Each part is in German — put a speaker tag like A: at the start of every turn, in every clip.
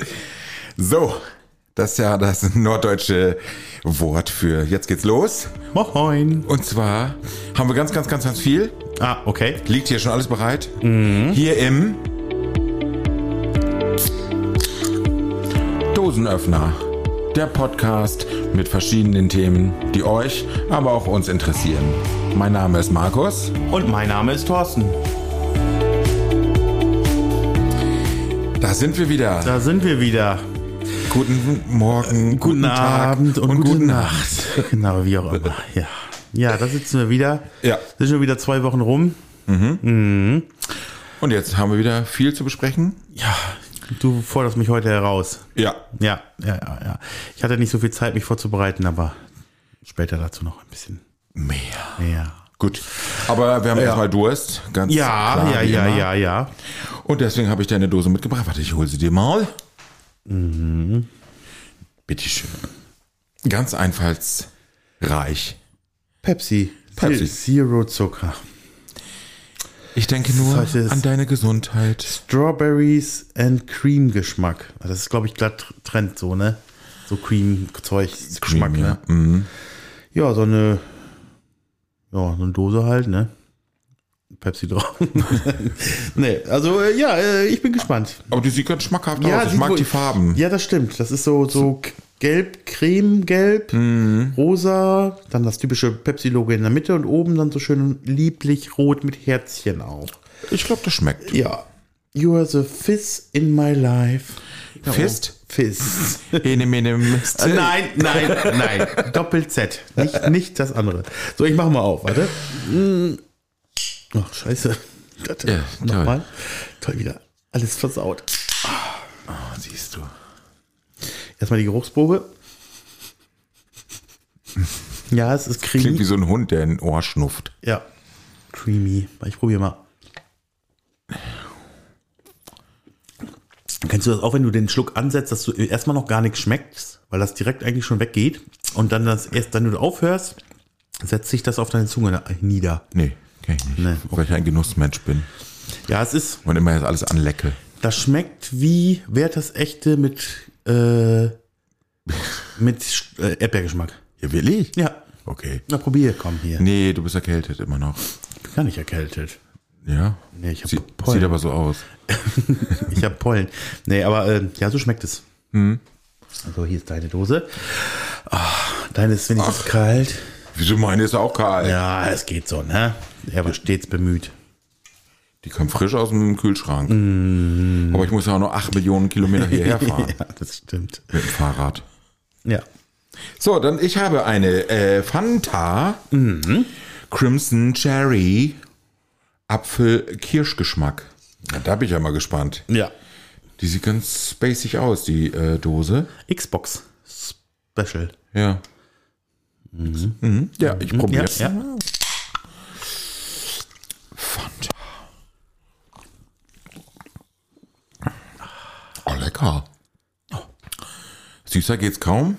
A: So, das ist ja das norddeutsche Wort für jetzt geht's los.
B: Moin.
A: Und zwar haben wir ganz viel.
B: Ah, okay.
A: Liegt hier schon alles bereit? Hier im Dosenöffner. Der Podcast mit verschiedenen Themen, die euch, aber auch uns interessieren. Mein Name ist Markus.
B: Und mein Name ist Thorsten.
A: Da sind wir wieder.
B: Da sind wir wieder.
A: Guten Morgen,
B: Guten
A: Tag
B: Abend und
A: gute
B: gute
A: Nacht.
B: Genau, wie auch immer. Ja, da sitzen wir wieder.
A: Ja.
B: Sind schon wieder 2 Wochen rum.
A: Und jetzt haben wir wieder viel zu besprechen.
B: Ja, du forderst mich heute heraus.
A: Ja.
B: Ja. Ich hatte nicht so viel Zeit, mich vorzubereiten, aber später dazu noch ein bisschen mehr.
A: Gut. Aber wir haben erstmal Durst. Ganz klar, wie immer.
B: Ja.
A: Und deswegen habe ich dir eine Dose mitgebracht. Warte, ich hole sie dir mal. Bitteschön. Ganz einfallsreich.
B: Pepsi. Zero Zucker.
A: Ich denke nur
B: Heute ist
A: an deine Gesundheit.
B: Strawberries and Cream Geschmack. Das ist, glaube ich, glatt Trend so, ne? So Cream-Zeug, Geschmack, ne? Ja, so eine Dose halt, ne? Pepsi drauf. Nee, also ich bin gespannt.
A: Aber die sieht ganz schmackhaft aus. Ich
B: sieht
A: mag die Farben.
B: Ja, das stimmt. Das ist so gelb, cremegelb, rosa, dann das typische Pepsi-Logo in der Mitte und oben dann so schön lieblich rot mit Herzchen auch.
A: Ich glaube, das schmeckt.
B: Ja. You are the fizz in my life.
A: Fist?
B: Fizz.
A: Mist.
B: Nein. Doppel-Z. Nicht das andere. So, ich mach mal auf, warte. Ach, scheiße.
A: Ja,
B: nochmal. Toll, wieder. Alles versaut.
A: Oh, siehst du.
B: Erstmal die Geruchsprobe. Ja, es ist creamy.
A: Klingt wie so ein Hund, der in ein Ohr schnufft.
B: Ja. Creamy. Ich probiere mal. Kennst du das auch, wenn du den Schluck ansetzt, dass du erstmal noch gar nichts schmeckst, weil das direkt eigentlich schon weggeht und dann wenn du aufhörst, setzt sich das auf deine Zunge nieder.
A: Nee, kenn ich nicht.
B: Nee.
A: Weil ich ein Genussmensch bin.
B: Ja, es ist.
A: Und immer jetzt alles anlecke.
B: Das schmeckt wie Werthers Echte mit Erdbeergeschmack.
A: Ja, wirklich?
B: Ja.
A: Okay.
B: Na, probier, komm hier.
A: Nee, du bist erkältet immer noch.
B: Ich bin gar nicht erkältet.
A: Ja?
B: Nee, ich habe Pollen.
A: Sieht aber so aus.
B: Ich habe Pollen. Nee, aber so schmeckt es. Also hier ist deine Dose. Deine ist wenigstens kalt.
A: Wieso meine ist auch kalt?
B: Ja, es geht so, ne? Er war stets bemüht.
A: Die kam frisch aus dem Kühlschrank. Aber ich muss ja auch noch 8 Millionen Kilometer hierher fahren.
B: Ja, das stimmt.
A: Mit dem Fahrrad.
B: Ja.
A: So, dann ich habe eine Fanta Crimson Cherry Apfel-Kirschgeschmack. Ja, da bin ich ja mal gespannt.
B: Ja.
A: Die sieht ganz spacig aus, die Dose.
B: Xbox Special.
A: Ja. Ja, ich probiere es.
B: Ja.
A: Fanta. Oh, lecker. Süßer geht's kaum.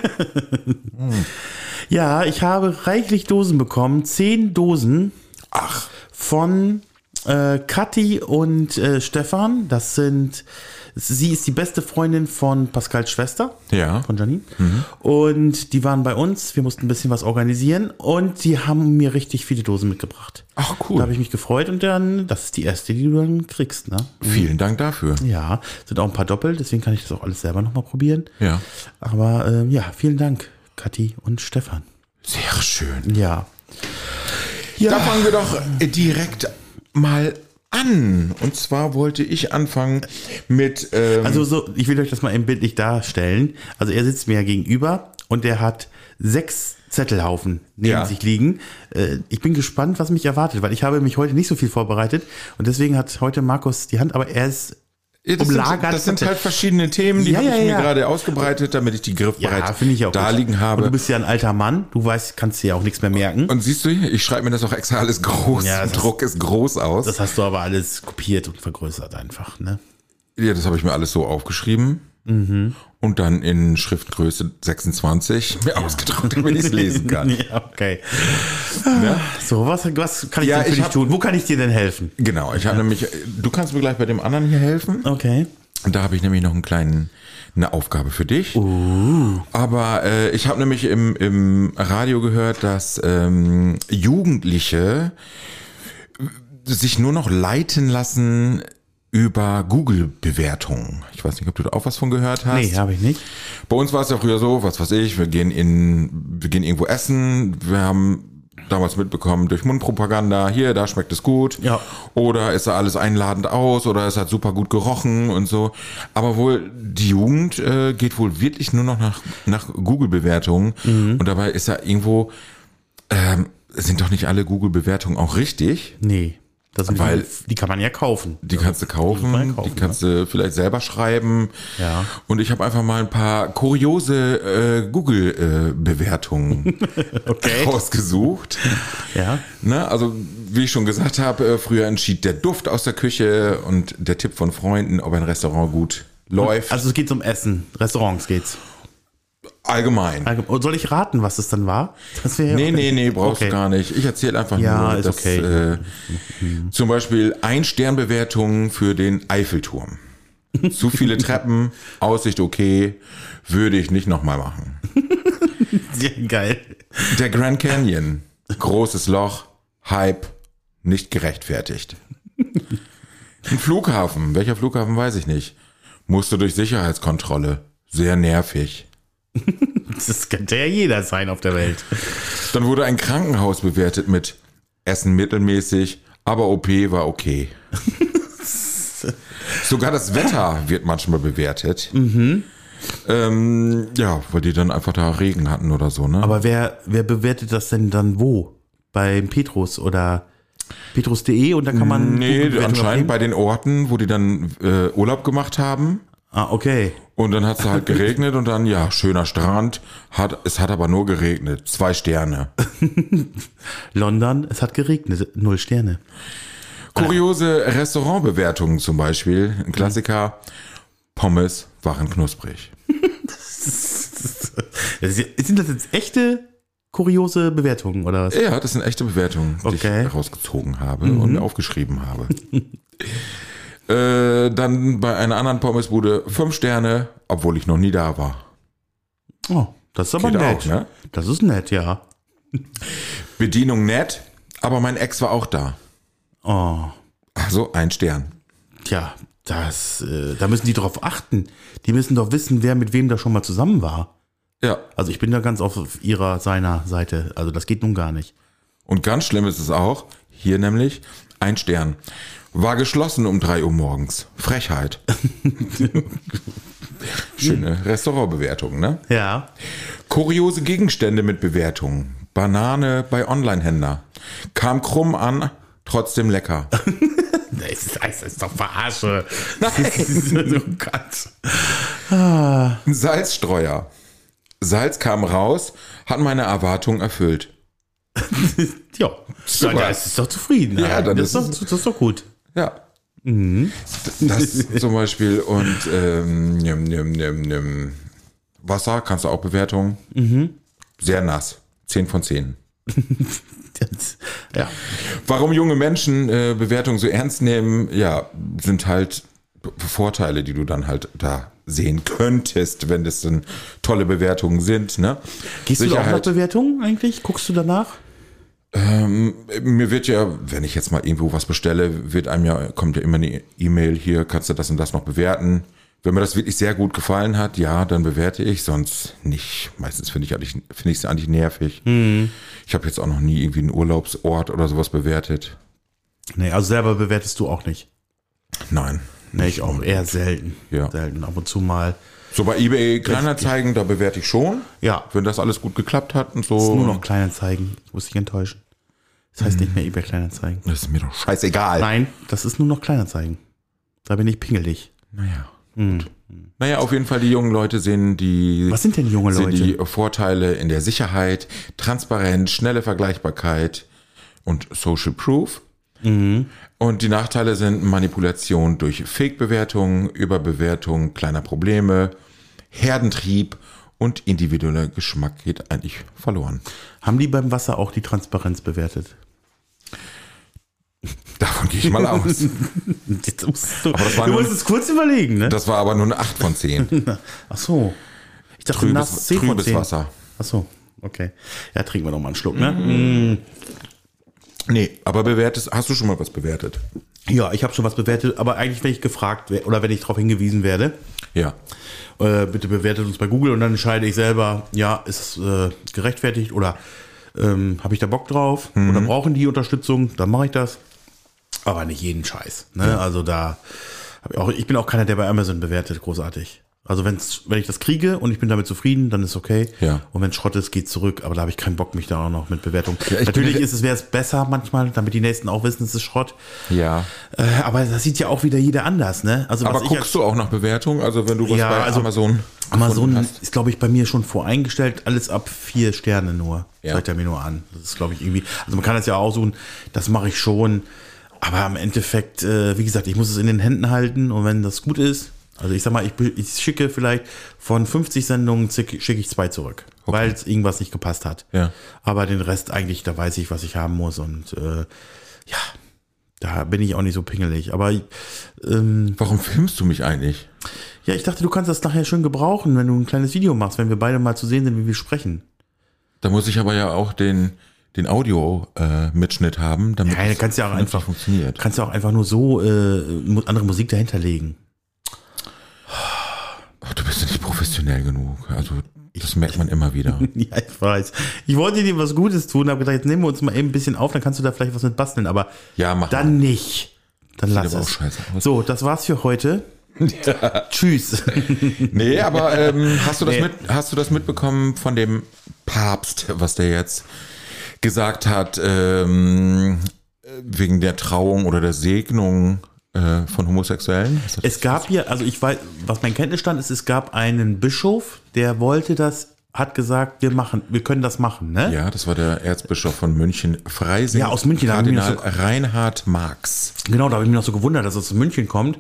B: Ja, ich habe reichlich Dosen bekommen. 10 Dosen.
A: Ach.
B: Von Kathi und Stefan. Sie ist die beste Freundin von Pascals Schwester.
A: Ja.
B: Von Janine. Und die waren bei uns. Wir mussten ein bisschen was organisieren. Und die haben mir richtig viele Dosen mitgebracht.
A: Ach, cool.
B: Da habe ich mich gefreut. Und dann, das ist die erste, die du dann kriegst, ne?
A: Vielen Dank dafür.
B: Ja, sind auch ein paar doppelt. Deswegen kann ich das auch alles selber nochmal probieren.
A: Ja.
B: Aber vielen Dank, Kathi und Stefan.
A: Sehr schön.
B: Ja.
A: Da fangen wir doch direkt mal an. Und zwar wollte ich anfangen mit...
B: ich will euch das mal bildlich darstellen. Also er sitzt mir ja gegenüber und er hat 6 Zettelhaufen neben sich liegen. Ich bin gespannt, was mich erwartet, weil ich habe mich heute nicht so viel vorbereitet und deswegen hat heute Markus die Hand, aber er ist umlagert.
A: Das sind halt verschiedene Themen, die habe ich mir gerade ausgebreitet, damit ich die griffbereit da liegen habe.
B: Und du bist ja ein alter Mann, du weißt, kannst dir ja auch nichts mehr merken.
A: Und siehst du, ich schreibe mir das auch extra alles groß. Ja, Druck ist groß aus.
B: Das hast du aber alles kopiert und vergrößert einfach, ne?
A: Ja, das habe ich mir alles so aufgeschrieben. Und dann in Schriftgröße 26 mir ausgedruckt, damit ich es lesen kann.
B: Ja, okay. Ja? So, was kann ich denn für dich tun? Wo kann ich dir denn helfen?
A: Genau, ich habe nämlich, du kannst mir gleich bei dem anderen hier helfen.
B: Okay.
A: Da habe ich nämlich noch eine Aufgabe für dich. Aber ich habe nämlich im Radio gehört, dass Jugendliche sich nur noch leiten lassen über Google-Bewertungen. Ich weiß nicht, ob du da auch was von gehört hast.
B: Nee, habe ich nicht.
A: Bei uns war es ja früher so, was weiß ich, wir gehen irgendwo essen, wir haben damals mitbekommen durch Mundpropaganda, hier, da schmeckt es gut.
B: Ja.
A: Oder ist da alles einladend aus oder es hat super gut gerochen und so. Aber wohl die Jugend geht wohl wirklich nur noch nach Google-Bewertungen. Und dabei ist ja irgendwo, sind doch nicht alle Google-Bewertungen auch richtig?
B: Nee.
A: Weil
B: die kann man ja kaufen.
A: Die kannst du kaufen, die kannst du vielleicht selber schreiben.
B: Ja.
A: Und ich habe einfach mal ein paar kuriose Google-Bewertungen rausgesucht.
B: Ja.
A: Ne? Also wie ich schon gesagt habe, früher entschied der Duft aus der Küche und der Tipp von Freunden, ob ein Restaurant gut läuft.
B: Also es geht um Essen, Restaurants geht's.
A: Allgemein.
B: Soll ich raten, was es dann war?
A: Das nee, brauchst du gar nicht. Ich erzähle einfach nur,
B: ist
A: dass
B: okay.
A: Zum Beispiel 1-Stern-Bewertungen für den Eiffelturm. Zu viele Treppen, Aussicht okay, würde ich nicht nochmal machen.
B: Sehr geil.
A: Der Grand Canyon, großes Loch, Hype, nicht gerechtfertigt. Ein Flughafen, welcher Flughafen weiß ich nicht. Musste durch Sicherheitskontrolle, sehr nervig.
B: Das könnte ja jeder sein auf der Welt.
A: Dann wurde ein Krankenhaus bewertet mit Essen mittelmäßig, aber OP war okay. Sogar das Wetter wird manchmal bewertet. Weil die dann einfach da Regen hatten oder so, ne?
B: Aber wer bewertet das denn dann wo? Beim Petrus oder petrus.de und da kann man...
A: Nee, anscheinend bei den Orten, wo die dann Urlaub gemacht haben.
B: Ah, okay.
A: Und dann hat es halt geregnet und dann, ja, schöner Strand. Es hat aber nur geregnet. 2 Sterne.
B: London, es hat geregnet. 0 Sterne.
A: Kuriose Restaurantbewertungen zum Beispiel. Ein Klassiker. Pommes waren knusprig.
B: Sind das jetzt echte kuriose Bewertungen oder was?
A: Ja, das sind echte Bewertungen, die ich herausgezogen habe und mir aufgeschrieben habe. Dann bei einer anderen Pommesbude 5 Sterne, obwohl ich noch nie da war.
B: Oh, das ist aber
A: Geht
B: nett.
A: auch, ne?
B: Das ist nett, ja.
A: Bedienung nett, aber mein Ex war auch da.
B: Oh.
A: Also 1 Stern.
B: Tja, da müssen die drauf achten. Die müssen doch wissen, wer mit wem da schon mal zusammen war.
A: Ja.
B: Also ich bin da ganz auf seiner Seite. Also das geht nun gar nicht.
A: Und ganz schlimm ist es auch, hier nämlich 1 Stern. War geschlossen um 3 Uhr morgens. Frechheit. Schöne Restaurantbewertung, ne?
B: Ja.
A: Kuriose Gegenstände mit Bewertungen. Banane bei Online-Händler. Kam krumm an, trotzdem lecker.
B: Das ist doch Verarsche.
A: Nein.
B: Oh Gott.
A: Ein Salzstreuer. Salz kam raus, hat meine Erwartungen erfüllt.
B: Ja, da ist doch zufrieden.
A: Ja, dann
B: das ist doch gut.
A: Ja. Das zum Beispiel und Wasser, kannst du auch Bewertungen. Sehr nass. 10 von 10.
B: Ja.
A: Warum junge Menschen Bewertungen so ernst nehmen, ja, sind halt Vorteile, die du dann halt da sehen könntest, wenn das dann tolle Bewertungen sind. Ne?
B: Gehst du auch nach Bewertungen eigentlich? Guckst du danach?
A: Mir wird ja, wenn ich jetzt mal irgendwo was bestelle, kommt ja immer eine E-Mail, hier kannst du das und das noch bewerten. Wenn mir das wirklich sehr gut gefallen hat, ja, dann bewerte ich, sonst nicht. Meistens finde ich es eigentlich nervig. Ich habe jetzt auch noch nie irgendwie einen Urlaubsort oder sowas bewertet.
B: Nee, also selber bewertest du auch nicht?
A: Nein.
B: Nee, ich auch eher selten.
A: Ja.
B: Selten, ab und zu mal.
A: So bei eBay Kleinanzeigen, da bewerte ich schon.
B: Ja.
A: Wenn das alles gut geklappt hat und so.
B: Das ist nur noch Kleinanzeigen. Ich muss dich enttäuschen. Das heißt nicht mehr eBay Kleinanzeigen.
A: Das ist mir doch scheißegal.
B: Nein, das ist nur noch Kleinanzeigen. Da bin ich pingelig.
A: Naja. Naja, auf jeden Fall die jungen Leute sehen die...
B: Was sind denn junge Leute?
A: Die Vorteile in der Sicherheit, Transparenz, schnelle Vergleichbarkeit und Social Proof. Und die Nachteile sind Manipulation durch Fake-Bewertungen, Überbewertung kleiner Probleme, Herdentrieb und individueller Geschmack geht eigentlich verloren.
B: Haben die beim Wasser auch die Transparenz bewertet?
A: Davon gehe ich mal aus.
B: Jetzt musst du
A: war
B: du
A: nur-
B: musst es kurz überlegen, ne?
A: Das war aber nur eine 8 von 10.
B: Ach so. Ich dachte, nass 10 von
A: Trübes
B: 10.
A: Wasser.
B: Ach so, okay. Ja, trinken wir noch mal einen Schluck, ne?
A: Nee, aber hast du schon mal was bewertet?
B: Ja, ich habe schon was bewertet, aber eigentlich, wenn ich gefragt werde oder wenn ich darauf hingewiesen werde,
A: Ja.
B: bitte bewertet uns bei Google und dann entscheide ich selber, ja, ist es gerechtfertigt oder habe ich da Bock drauf oder brauchen die Unterstützung, dann mache ich das. Aber nicht jeden Scheiß. Ne? Ja. Also da ich bin auch keiner, der bei Amazon bewertet, großartig. Also wenn ich das kriege und ich bin damit zufrieden, dann ist okay.
A: Ja.
B: Und wenn es Schrott ist, geht zurück. Aber da habe ich keinen Bock, mich da auch noch mit Bewertung.
A: Ja,
B: natürlich wäre es besser manchmal, damit die Nächsten auch wissen, es ist Schrott.
A: Ja.
B: Aber das sieht ja auch wieder jeder anders, ne? Also
A: Aber guckst du auch nach Bewertung? Also wenn du was bei Amazon
B: hast? Ist, glaube ich, bei mir schon voreingestellt. Alles ab 4 Sterne nur.
A: Ja.
B: Zeigt er mir nur an. Das ist, glaube ich, irgendwie. Also man kann das ja aussuchen. Das mache ich schon. Aber im Endeffekt, wie gesagt, ich muss es in den Händen halten. Und wenn das gut ist, also ich sag mal, ich schicke vielleicht von 50 Sendungen schicke ich 2 zurück, okay, weil es irgendwas nicht gepasst hat.
A: Ja.
B: Aber den Rest eigentlich, da weiß ich, was ich haben muss. Und ja, da bin ich auch nicht so pingelig. Aber
A: warum filmst du mich eigentlich?
B: ja, ich dachte, du kannst das nachher schön gebrauchen, wenn du ein kleines Video machst, wenn wir beide mal zu sehen sind, wie wir sprechen.
A: Da muss ich aber ja auch den Audio-Mitschnitt haben, damit
B: Ja, kannst ja auch einfach
A: funktioniert.
B: Kannst ja auch einfach nur so andere Musik dahinter legen.
A: Ach, du bist ja nicht professionell genug. Also das merkt man immer wieder.
B: Ja, ich weiß. Ich wollte dir was Gutes tun, habe gedacht, jetzt nehmen wir uns mal eben ein bisschen auf, dann kannst du da vielleicht was mit basteln, aber
A: Ja, mach
B: dann
A: mal.
B: nicht. Dann
A: Sieht
B: lass
A: aber auch
B: es.
A: scheiße aus.
B: So, das war's für heute.
A: Ja.
B: Tschüss.
A: Nee, aber hast du das mitbekommen von dem Papst, was der jetzt gesagt hat, wegen der Trauung oder der Segnung von Homosexuellen?
B: Es gab hier, also ich weiß, was mein Kenntnisstand ist, es gab einen Bischof, der hat gesagt, wir können das machen, ne?
A: Ja, das war der Erzbischof von München, Freising.
B: Ja, aus München, da haben wir
A: Kardinal
B: das
A: Reinhard Marx.
B: Genau, da habe ich mich noch so gewundert, dass es aus München kommt.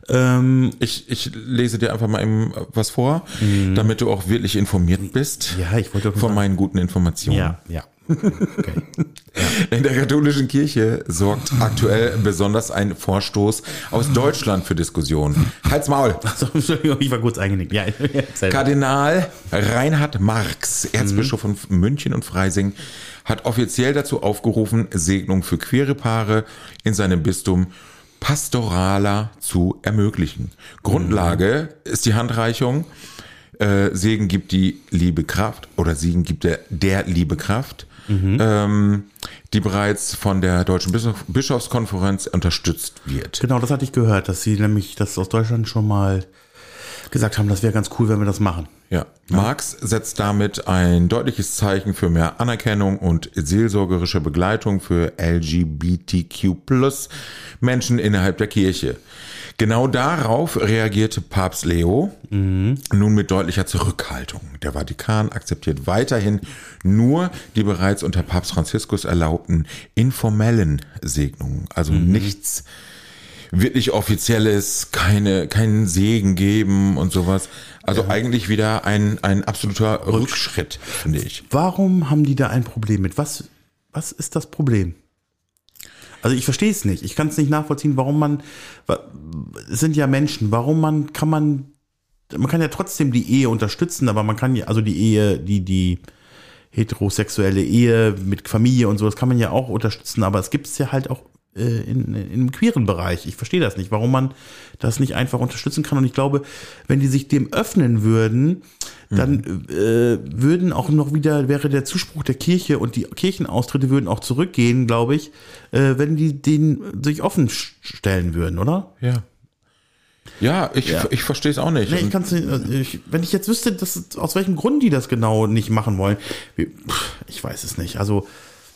A: Ich lese dir einfach mal eben was vor, damit du auch wirklich informiert bist
B: Ja, ich wollte
A: von meinen guten Informationen.
B: Ja. Okay.
A: In der katholischen Kirche sorgt aktuell besonders ein Vorstoß aus Deutschland für Diskussionen. Halt's Maul!
B: Also, Entschuldigung, ich war kurz eingenickt. Ja,
A: Kardinal Reinhard Marx, Erzbischof von München und Freising, hat offiziell dazu aufgerufen, Segnung für queere Paare in seinem Bistum pastoraler zu ermöglichen. Grundlage ist die Handreichung. Segen gibt die Liebe Kraft oder Segen gibt der Liebe Kraft, die bereits von der Deutschen Bischofskonferenz unterstützt wird.
B: Genau, das hatte ich gehört, dass sie nämlich das aus Deutschland schon mal gesagt haben, das wäre ganz cool, wenn wir das machen.
A: Ja. Marx setzt damit ein deutliches Zeichen für mehr Anerkennung und seelsorgerische Begleitung für LGBTQ+ Menschen innerhalb der Kirche. Genau darauf reagierte Papst Leo nun mit deutlicher Zurückhaltung. Der Vatikan akzeptiert weiterhin nur die bereits unter Papst Franziskus erlaubten informellen Segnungen, also nichts wirklich Offizielles, keinen Segen geben und sowas. Also eigentlich wieder ein absoluter Rückschritt, finde ich.
B: Warum haben die da ein Problem mit? Was ist das Problem? Also ich verstehe es nicht. Ich kann es nicht nachvollziehen, es sind ja Menschen, kann man ja trotzdem die Ehe unterstützen, aber man kann ja, also die Ehe, die heterosexuelle Ehe mit Familie und so, das kann man ja auch unterstützen, aber es gibt es ja halt auch im queeren Bereich. Ich verstehe das nicht, warum man das nicht einfach unterstützen kann. Und ich glaube, wenn die sich dem öffnen würden, dann wäre der Zuspruch der Kirche und die Kirchenaustritte würden auch zurückgehen, glaube ich, wenn die den sich offen stellen würden, oder?
A: Ja. Ja, ich verstehe es auch nicht.
B: Nee, ich kann's nicht, wenn ich jetzt wüsste, aus welchem Grund die das genau nicht machen wollen, ich weiß es nicht. Also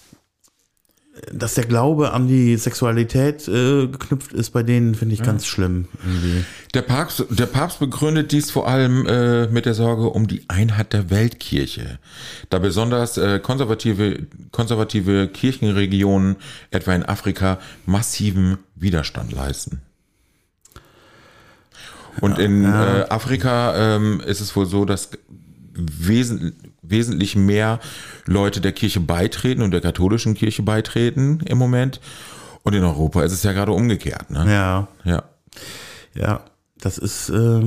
B: dass der Glaube an die Sexualität geknüpft ist bei denen, finde ich ganz schlimm. Irgendwie.
A: Der Papst begründet dies vor allem mit der Sorge um die Einheit der Weltkirche, da besonders konservative Kirchenregionen, etwa in Afrika, massiven Widerstand leisten. Und in Afrika ist es wohl so, dass wesentlich mehr Leute der Kirche beitreten und der katholischen Kirche beitreten im Moment. Und in Europa ist es ja gerade umgekehrt, ne?
B: Ja.
A: Ja.
B: Ja, das ist,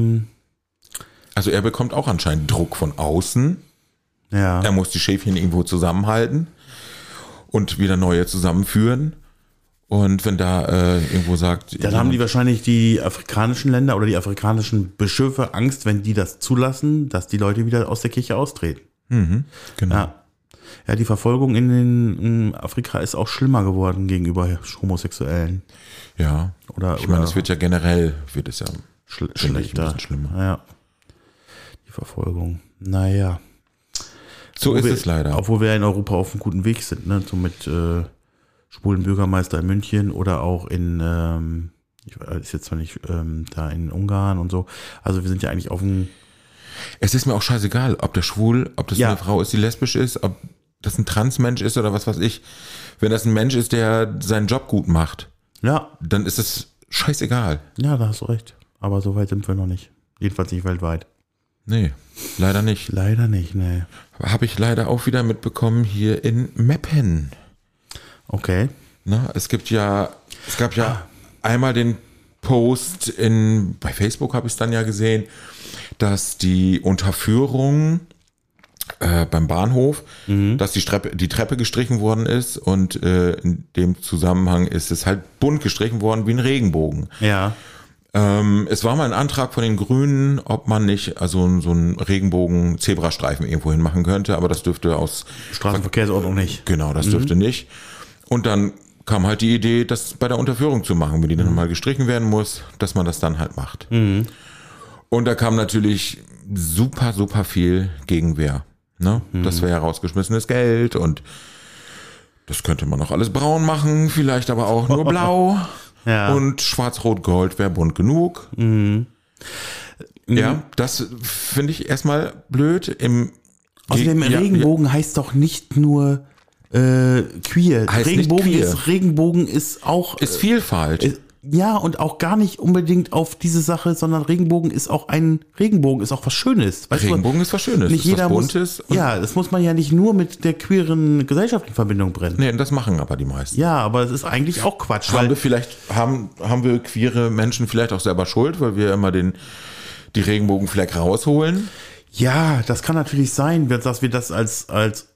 A: Also er bekommt auch anscheinend Druck von außen.
B: ja.
A: Er muss die Schäfchen irgendwo zusammenhalten und wieder neue zusammenführen. Und wenn da irgendwo sagt...
B: Dann haben die wahrscheinlich die afrikanischen Länder oder die afrikanischen Bischöfe Angst, wenn die das zulassen, dass die Leute wieder aus der Kirche austreten.
A: Genau.
B: Ja. Ja, die Verfolgung in Afrika ist auch schlimmer geworden gegenüber Homosexuellen.
A: Ja. Ich meine, es wird ja generell, wird es ja
B: schlechter.
A: ein bisschen schlimmer.
B: Ja. Die Verfolgung. Naja.
A: So ist es leider.
B: Obwohl wir in Europa auf einem guten Weg sind, ne? So mit schwulen Bürgermeister in München oder auch in, ich weiß jetzt zwar nicht, da in Ungarn und so. Also wir sind ja eigentlich auf dem...
A: Es ist mir auch scheißegal, ob der schwul, ob das eine Frau ist, die lesbisch ist, ob das ein Transmensch ist oder was weiß ich. Wenn das ein Mensch ist, der seinen Job gut macht, dann ist es scheißegal.
B: Ja, da hast du recht. Aber so weit sind wir noch nicht. Jedenfalls nicht weltweit.
A: Nee, leider nicht.
B: Leider nicht, nee.
A: Habe ich leider auch wieder mitbekommen hier in Meppen.
B: Okay.
A: Na, es gab ja einmal den Post bei Facebook habe ich es dann ja gesehen, dass die Unterführung beim Bahnhof, dass die Treppe gestrichen worden ist und in dem Zusammenhang ist es halt bunt gestrichen worden wie ein Regenbogen.
B: Ja.
A: Es war mal ein Antrag von den Grünen, ob man nicht so einen Regenbogen-Zebrastreifen irgendwo hin machen könnte, aber das dürfte aus
B: Straßenverkehrsordnung nicht.
A: Genau, das dürfte nicht. Und dann kam halt die Idee, das bei der Unterführung zu machen, wenn die dann mal gestrichen werden muss, dass man das dann halt macht. Und da kam natürlich super, super viel Gegenwehr. Ne? Das wäre ja rausgeschmissenes Geld und das könnte man noch alles braun machen, vielleicht aber auch nur blau.
B: Ja.
A: Und Schwarz-Rot-Gold wäre bunt genug. Ja, das finde ich erstmal blöd.
B: Außerdem Regenbogen heißt doch nicht nur queer.
A: Heißt
B: Regenbogen ist auch...
A: Ist Vielfalt.
B: Ja, und auch gar nicht unbedingt auf diese Sache, sondern Regenbogen ist auch was Schönes. Weißt
A: Regenbogen ist was Schönes.
B: Nicht
A: ist
B: jeder
A: was Buntes.
B: Ja, das muss man ja nicht nur mit der queeren Gesellschaft in Verbindung bringen.
A: Nee, das machen aber die meisten.
B: Ja, aber es ist eigentlich auch Quatsch.
A: Haben wir queere Menschen vielleicht auch selber Schuld, weil wir immer die Regenbogenfleck rausholen?
B: Ja, das kann natürlich sein, dass wir das als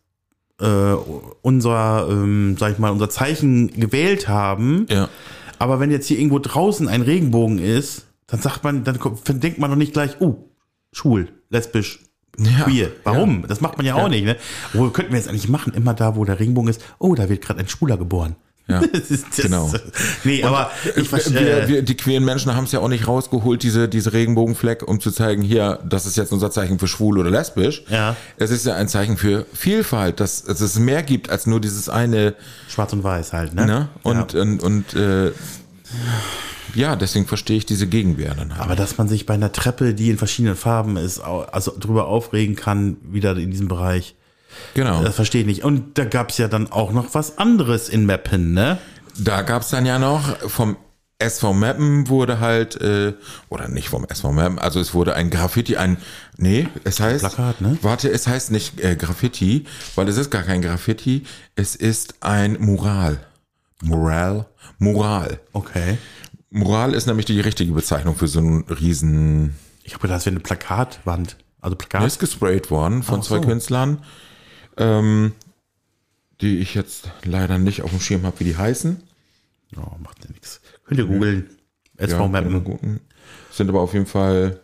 B: unser Zeichen gewählt haben.
A: Ja.
B: Aber wenn jetzt hier irgendwo draußen ein Regenbogen ist, dann denkt man doch nicht gleich, schwul, lesbisch, queer. Warum? Ja. Das macht man ja auch nicht, ne? Wo könnten wir jetzt eigentlich machen? Immer da, wo der Regenbogen ist, da wird gerade ein Schwuler geboren.
A: Ja, genau.
B: Nee, aber
A: die queeren Menschen haben es ja auch nicht rausgeholt, diese Regenbogenfleck, um zu zeigen, hier, das ist jetzt unser Zeichen für schwul oder lesbisch.
B: Ja.
A: Es ist ja ein Zeichen für Vielfalt, dass es mehr gibt als nur dieses eine.
B: Schwarz und Weiß halt, ne?
A: Und deswegen verstehe ich diese Gegenwehr dann halt.
B: Aber dass man sich bei einer Treppe, die in verschiedenen Farben ist, also drüber aufregen kann, wieder in diesem Bereich.
A: Genau.
B: Das verstehe ich nicht. Und da gab es ja dann auch noch was anderes in Meppen, ne?
A: Da gab es dann ja noch vom SV Meppen wurde halt, oder nicht vom SV Meppen, also es wurde ein Graffiti, es heißt,
B: Plakat, ne?
A: Warte, es heißt nicht Graffiti, weil es ist gar kein Graffiti, es ist ein Mural.
B: Okay.
A: Mural ist nämlich die richtige Bezeichnung für so einen riesen...
B: Ich habe gedacht, das wäre eine Plakatwand. Also Plakat.
A: Ist gesprayt worden von zwei Künstlern, die ich jetzt leider nicht auf dem Schirm habe, wie die heißen.
B: Ja, macht ja nichts. Könnt ihr googeln. SV Meppen.
A: Sind aber auf jeden Fall,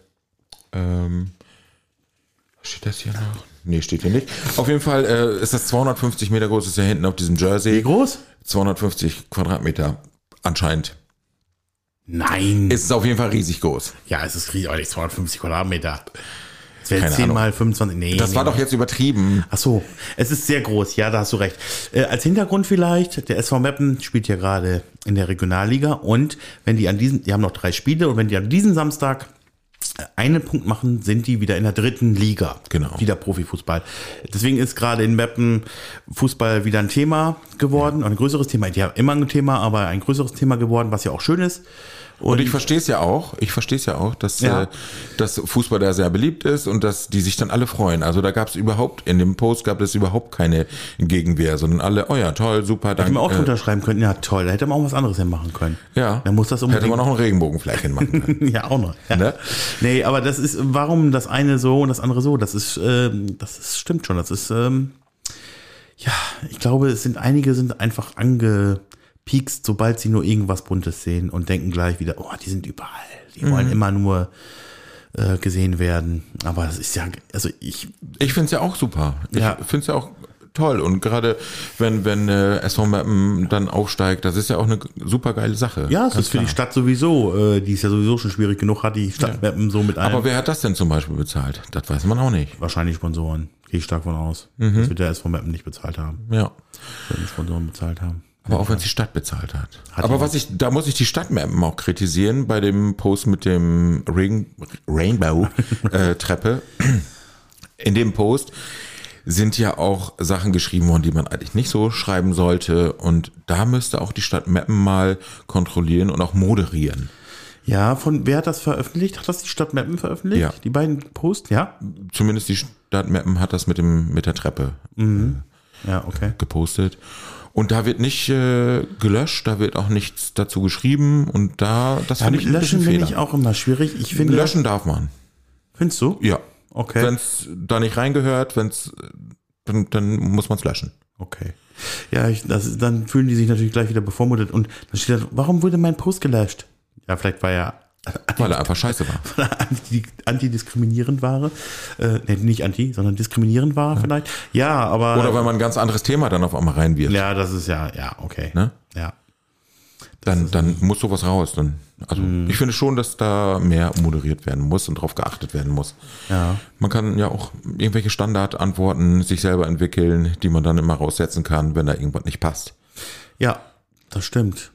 A: steht das hier noch? Nee, steht hier nicht. Auf jeden Fall ist das 250 Meter groß, ist ja hinten auf diesem Jersey.
B: Wie groß?
A: 250 Quadratmeter anscheinend.
B: Nein.
A: Ist es auf jeden Fall riesig groß.
B: Ja, es ist riesig, aber nicht 250 Quadratmeter. Das wäre
A: Keine
B: 10
A: Ahnung.
B: mal 25. Nee,
A: Das war doch jetzt übertrieben.
B: Ach so, es ist sehr groß, ja, da hast du recht. Als Hintergrund vielleicht, der SV Meppen spielt ja gerade in der Regionalliga und wenn die die haben noch 3 Spiele und wenn die an diesem Samstag einen Punkt machen, sind die wieder in der 3. Liga.
A: Genau.
B: Wieder Profifußball. Deswegen ist gerade in Meppen Fußball wieder ein Thema geworden, ein größeres Thema. Die haben immer ein Thema, aber ein größeres Thema geworden, was ja auch schön ist.
A: Und ich verstehe es ja auch, dass Fußball da sehr beliebt ist und dass die sich dann alle freuen. Also da gab es in dem Post gab es überhaupt keine Gegenwehr, sondern alle, oh ja, toll, super, danke.
B: Hätte man auch drunter schreiben können, ja toll, da hätte man auch was anderes hinmachen können.
A: Ja,
B: dann muss das
A: hätte man noch einen Regenbogenfleck hinmachen können.
B: Ja, auch noch. Ja.
A: Ne?
B: Nee, aber das ist, warum das eine so und das andere so, das stimmt schon, das ist, ja, ich glaube, einige sind einfach angepiekst, sobald sie nur irgendwas Buntes sehen und denken gleich wieder, oh, die sind überall. Die wollen immer nur gesehen werden. Aber das ist ja, also ich
A: finde es ja auch super.
B: Ja.
A: Ich finde es ja auch toll. Und gerade wenn SV Meppen dann aufsteigt, das ist ja auch eine super geile Sache.
B: Ja, es ist für die Stadt sowieso, die ist ja sowieso schon schwierig genug, hat die Stadt Meppen so mit allem.
A: Aber wer hat das denn zum Beispiel bezahlt? Das weiß man auch nicht.
B: Wahrscheinlich Sponsoren. Gehe ich stark von aus. Das wird der SV Meppen nicht bezahlt haben.
A: Ja.
B: Wenn die Sponsoren bezahlt haben.
A: Aber auch wenn es die Stadt bezahlt hat. Aber da muss ich die Stadt Meppen auch kritisieren bei dem Post mit dem Rainbow Treppe. In dem Post sind ja auch Sachen geschrieben worden, die man eigentlich nicht so schreiben sollte. Und da müsste auch die Stadt Meppen mal kontrollieren und auch moderieren.
B: Ja, wer hat das veröffentlicht? Hat das die Stadt Meppen veröffentlicht?
A: Ja.
B: Die beiden Posts, ja?
A: Zumindest die Stadt Meppen hat das mit der Treppe
B: Ja, okay.
A: gepostet. Und da wird nicht gelöscht, da wird auch nichts dazu geschrieben. Und das finde ich ein bisschen
B: Löschen
A: Fehler.
B: finde ich auch immer schwierig. Ich finde,
A: Löschen darf man.
B: Findest du?
A: Ja.
B: Okay.
A: Wenn es da nicht reingehört, dann muss man es löschen.
B: Okay. Ja, dann fühlen die sich natürlich gleich wieder bevormundet. Und dann steht da, warum wurde mein Post gelöscht? Ja, vielleicht weil er
A: einfach scheiße war.
B: Weil er antidiskriminierend war. Nicht anti, sondern diskriminierend war vielleicht. Ja, aber...
A: Oder weil man ein ganz anderes Thema dann auf einmal reinwirft.
B: Ja, das ist ja, okay.
A: Ne?
B: Ja.
A: Dann muss sowas raus. Ich finde schon, dass da mehr moderiert werden muss und darauf geachtet werden muss.
B: Ja.
A: Man kann ja auch irgendwelche Standardantworten sich selber entwickeln, die man dann immer raussetzen kann, wenn da irgendwas nicht passt.
B: Ja, das stimmt.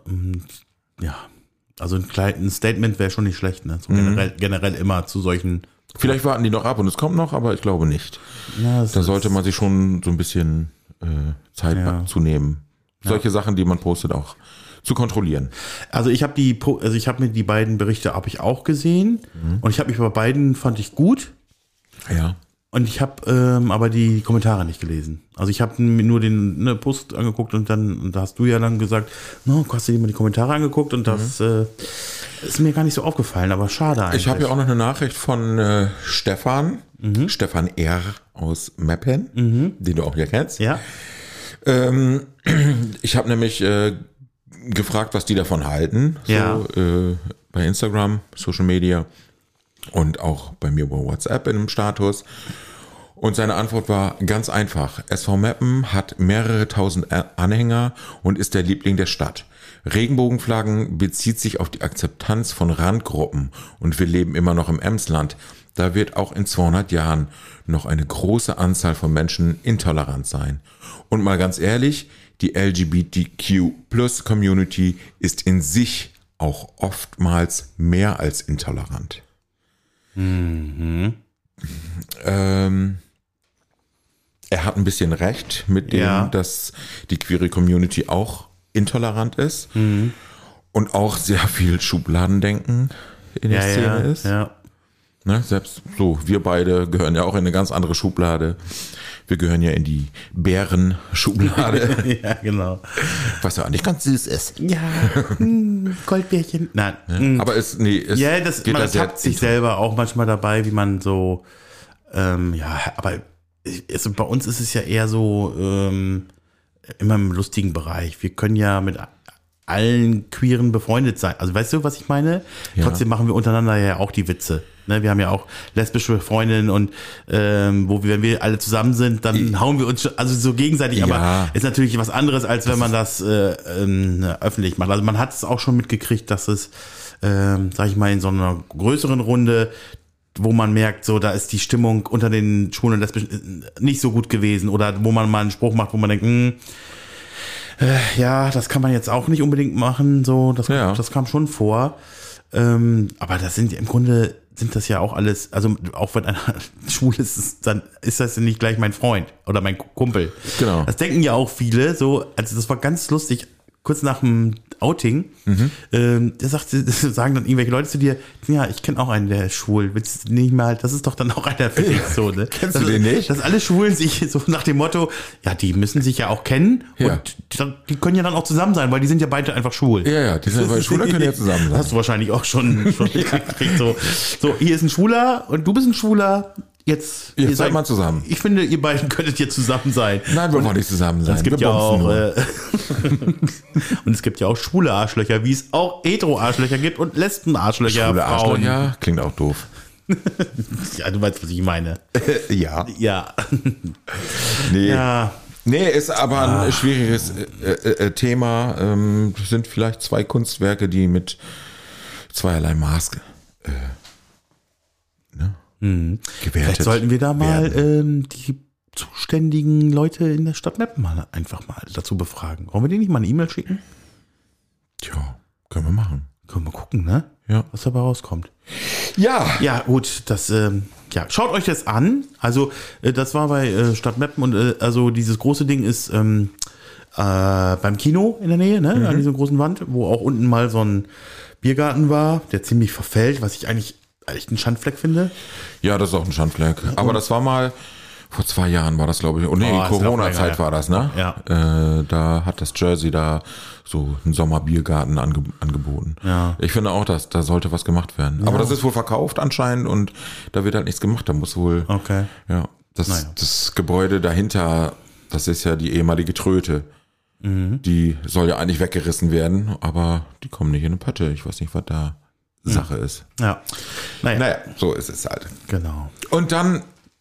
B: Ja, also ein Statement wäre schon nicht schlecht, ne? So generell immer zu solchen...
A: Vielleicht warten die noch ab und es kommt noch, aber ich glaube nicht.
B: Ja,
A: da sollte man sich schon so ein bisschen Zeit zu nehmen. Solche Sachen, die man postet, auch zu kontrollieren.
B: Also ich habe mir die beiden Berichte auch gesehen und ich habe mich bei beiden, fand ich gut.
A: Ja.
B: Und ich habe aber die Kommentare nicht gelesen. Also ich habe mir nur den Post angeguckt und da hast du ja dann gesagt, hast du dir mal die Kommentare angeguckt und das ist mir gar nicht so aufgefallen, aber schade eigentlich.
A: Ich habe ja auch noch eine Nachricht von Stefan R. aus Meppen, den du auch hier kennst.
B: Ja.
A: Ich habe nämlich gefragt, was die davon halten, bei Instagram, Social Media und auch bei mir bei WhatsApp in einem Status. Und seine Antwort war ganz einfach. SV Meppen hat mehrere tausend Anhänger und ist der Liebling der Stadt. Regenbogenflaggen bezieht sich auf die Akzeptanz von Randgruppen und wir leben immer noch im Emsland. Da wird auch in 200 Jahren noch eine große Anzahl von Menschen intolerant sein. Und mal ganz ehrlich, die LGBTQ+-Community ist in sich auch oftmals mehr als intolerant. Er hat ein bisschen recht mit dem, dass die queere Community auch intolerant ist und auch sehr viel Schubladendenken in der Szene ist.
B: Ja.
A: Ne, selbst so, wir beide gehören ja auch in eine ganz andere Schublade. Wir gehören ja in die Bärenschublade.
B: Ja, genau.
A: Was ja eigentlich ganz süß ist.
B: Ja, Goldbärchen. Nein.
A: Ja, aber
B: man ertappt sich selber auch manchmal dabei, wie man so, aber bei uns ist es ja eher so immer im lustigen Bereich. Wir können ja mit allen Queeren befreundet sein. Also weißt du, was ich meine? Ja. Trotzdem machen wir untereinander ja auch die Witze. Ne, wir haben ja auch lesbische Freundinnen und wenn wir alle zusammen sind, dann hauen wir uns schon, also so gegenseitig, aber ist natürlich was anderes, als wenn man das öffentlich macht. Also man hat es auch schon mitgekriegt, dass es, sag ich mal, in so einer größeren Runde, wo man merkt, so da ist die Stimmung unter den Schwulen und Lesbischen nicht so gut gewesen oder wo man mal einen Spruch macht, wo man denkt, das kann man jetzt auch nicht unbedingt machen, so das kam schon vor. Aber das sind im Grunde sind das ja auch alles, also auch wenn einer schwul ist, dann ist das ja nicht gleich mein Freund oder mein Kumpel.
A: Genau.
B: Das denken ja auch viele so, also das war ganz lustig. kurz nach dem Outing, der sagen dann irgendwelche Leute zu dir, ja, ich kenne auch einen, der ist schwul. Willst du nicht mal, das ist doch dann auch einer für dich so, ne?
A: Kennst du den nicht?
B: Dass alle Schwulen sich so nach dem Motto, ja, die müssen sich ja auch kennen und die können ja dann auch zusammen sein, weil die sind ja beide einfach schwul.
A: Ja, die sind Schwuler, können ja zusammen sein.
B: Hast du wahrscheinlich auch schon mitgekriegt. So, hier ist ein Schwuler und du bist ein Schwuler. Jetzt
A: seid mal zusammen.
B: Ich finde, ihr beiden könntet hier zusammen sein.
A: Nein, wir wollen nicht zusammen sein.
B: Es gibt ja auch und es gibt ja auch schwule Arschlöcher, wie es auch Hetero-Arschlöcher gibt und Lesben-Arschlöcher.
A: Schwule
B: Frauen.
A: Arschlöcher klingt auch doof.
B: Ja, du weißt, was ich meine.
A: Ja.
B: Ja.
A: Nee.
B: Ja.
A: Nee, ist aber ein schwieriges Thema. Sind vielleicht 2 Kunstwerke, die mit zweierlei Maß gewertet
B: Vielleicht sollten wir da mal die zuständigen Leute in der Stadt Meppen mal einfach mal dazu befragen. Wollen wir denen nicht mal eine E-Mail schicken?
A: Tja, können wir machen.
B: Können wir gucken, ne?
A: Ja.
B: Was dabei rauskommt.
A: Ja.
B: Ja, gut, schaut euch das an. Also, das war bei Stadt Meppen und also dieses große Ding ist beim Kino in der Nähe, ne? An dieser großen Wand, wo auch unten mal so ein Biergarten war, der ziemlich verfällt, was ich eigentlich echt einen Schandfleck finde.
A: Ja, das ist auch ein Schandfleck. Aber das war mal, vor 2 Jahren war das, glaube ich. Und nee, Corona-Zeit war das, ne?
B: Ja.
A: Da hat das Jersey da so einen Sommerbiergarten angeboten.
B: Ja.
A: Ich finde auch, dass da sollte was gemacht werden. Ja. Aber das ist wohl verkauft anscheinend und da wird halt nichts gemacht. Da muss wohl, ja, das Gebäude dahinter, das ist ja die ehemalige Tröte. Die soll ja eigentlich weggerissen werden, aber die kommen nicht in eine Pötte. Ich weiß nicht, was da Sache ist.
B: Ja.
A: Naja, so ist es halt.
B: Genau.
A: Und dann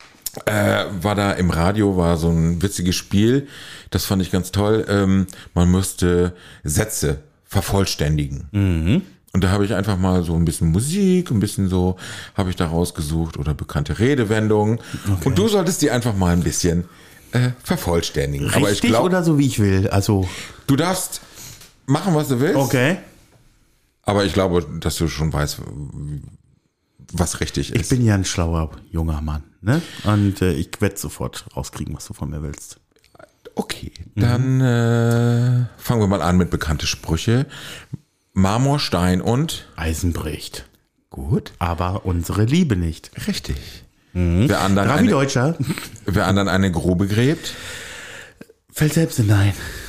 A: war da im Radio war so ein witziges Spiel. Das fand ich ganz toll. Man musste Sätze vervollständigen. Und da habe ich einfach mal so ein bisschen Musik, ein bisschen so habe ich da rausgesucht oder bekannte Redewendungen. Okay. Und du solltest die einfach mal ein bisschen vervollständigen.
B: Richtig, aber ich glaub, oder so wie ich will? Also
A: du darfst machen, was du willst.
B: Okay.
A: Aber ich glaube, dass du schon weißt, was richtig ist.
B: Ich bin ja ein schlauer junger Mann, ne? Und ich werde sofort rauskriegen, was du von mir willst.
A: Okay, dann fangen wir mal an mit bekannte Sprüche. Marmor, Stein und
B: Eisen bricht.
A: Gut.
B: Aber unsere Liebe nicht.
A: Richtig. Wer anderen
B: Deutscher.
A: Wer anderen eine Grube gräbt,
B: fällt selbst hinein.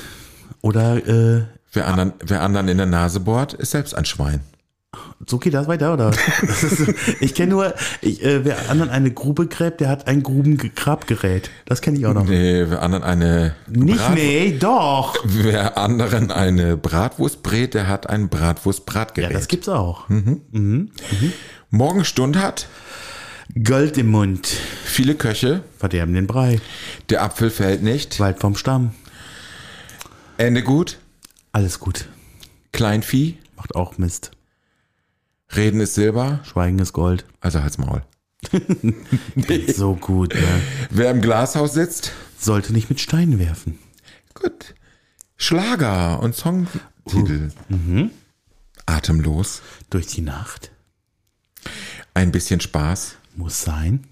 B: Oder
A: wer anderen in der Nase bohrt, ist selbst ein Schwein.
B: So geht das weiter, oder? Ich kenne nur, wer anderen eine Grube gräbt, der hat ein Grubengrabgerät. Das kenne ich auch noch.
A: Nee, wer anderen eine
B: doch.
A: Wer anderen eine Bratwurst brät, der hat ein Bratwurst-Bratgerät.
B: Ja, das gibt's auch.
A: Morgenstund hat
B: Gold im Mund.
A: Viele Köche
B: verderben den Brei.
A: Der Apfel fällt nicht
B: weit vom Stamm.
A: Ende gut.
B: Alles gut.
A: Kleinvieh
B: macht auch Mist.
A: Reden ist Silber.
B: Schweigen ist Gold.
A: Also halt's Maul.
B: So gut, ja.
A: Wer im Glashaus sitzt,
B: sollte nicht mit Steinen werfen.
A: Gut. Schlager und Songtitel. Atemlos.
B: Durch die Nacht.
A: Ein bisschen Spaß.
B: Muss sein.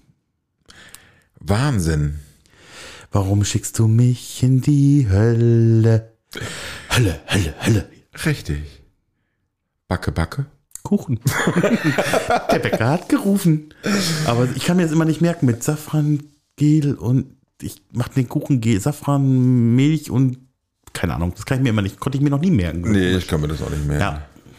A: Wahnsinn.
B: Warum schickst du mich in die Hölle? Hölle, Hölle, Hölle.
A: Richtig. Backe, Backe.
B: Kuchen. Der Bäcker hat gerufen. Aber ich kann mir das immer nicht merken mit Safran, Gel und ich mache den Kuchen Safran, Milch und keine Ahnung. Das kann ich mir immer nicht, konnte ich mir noch nie merken.
A: Nee, ich kann mir das auch nicht merken.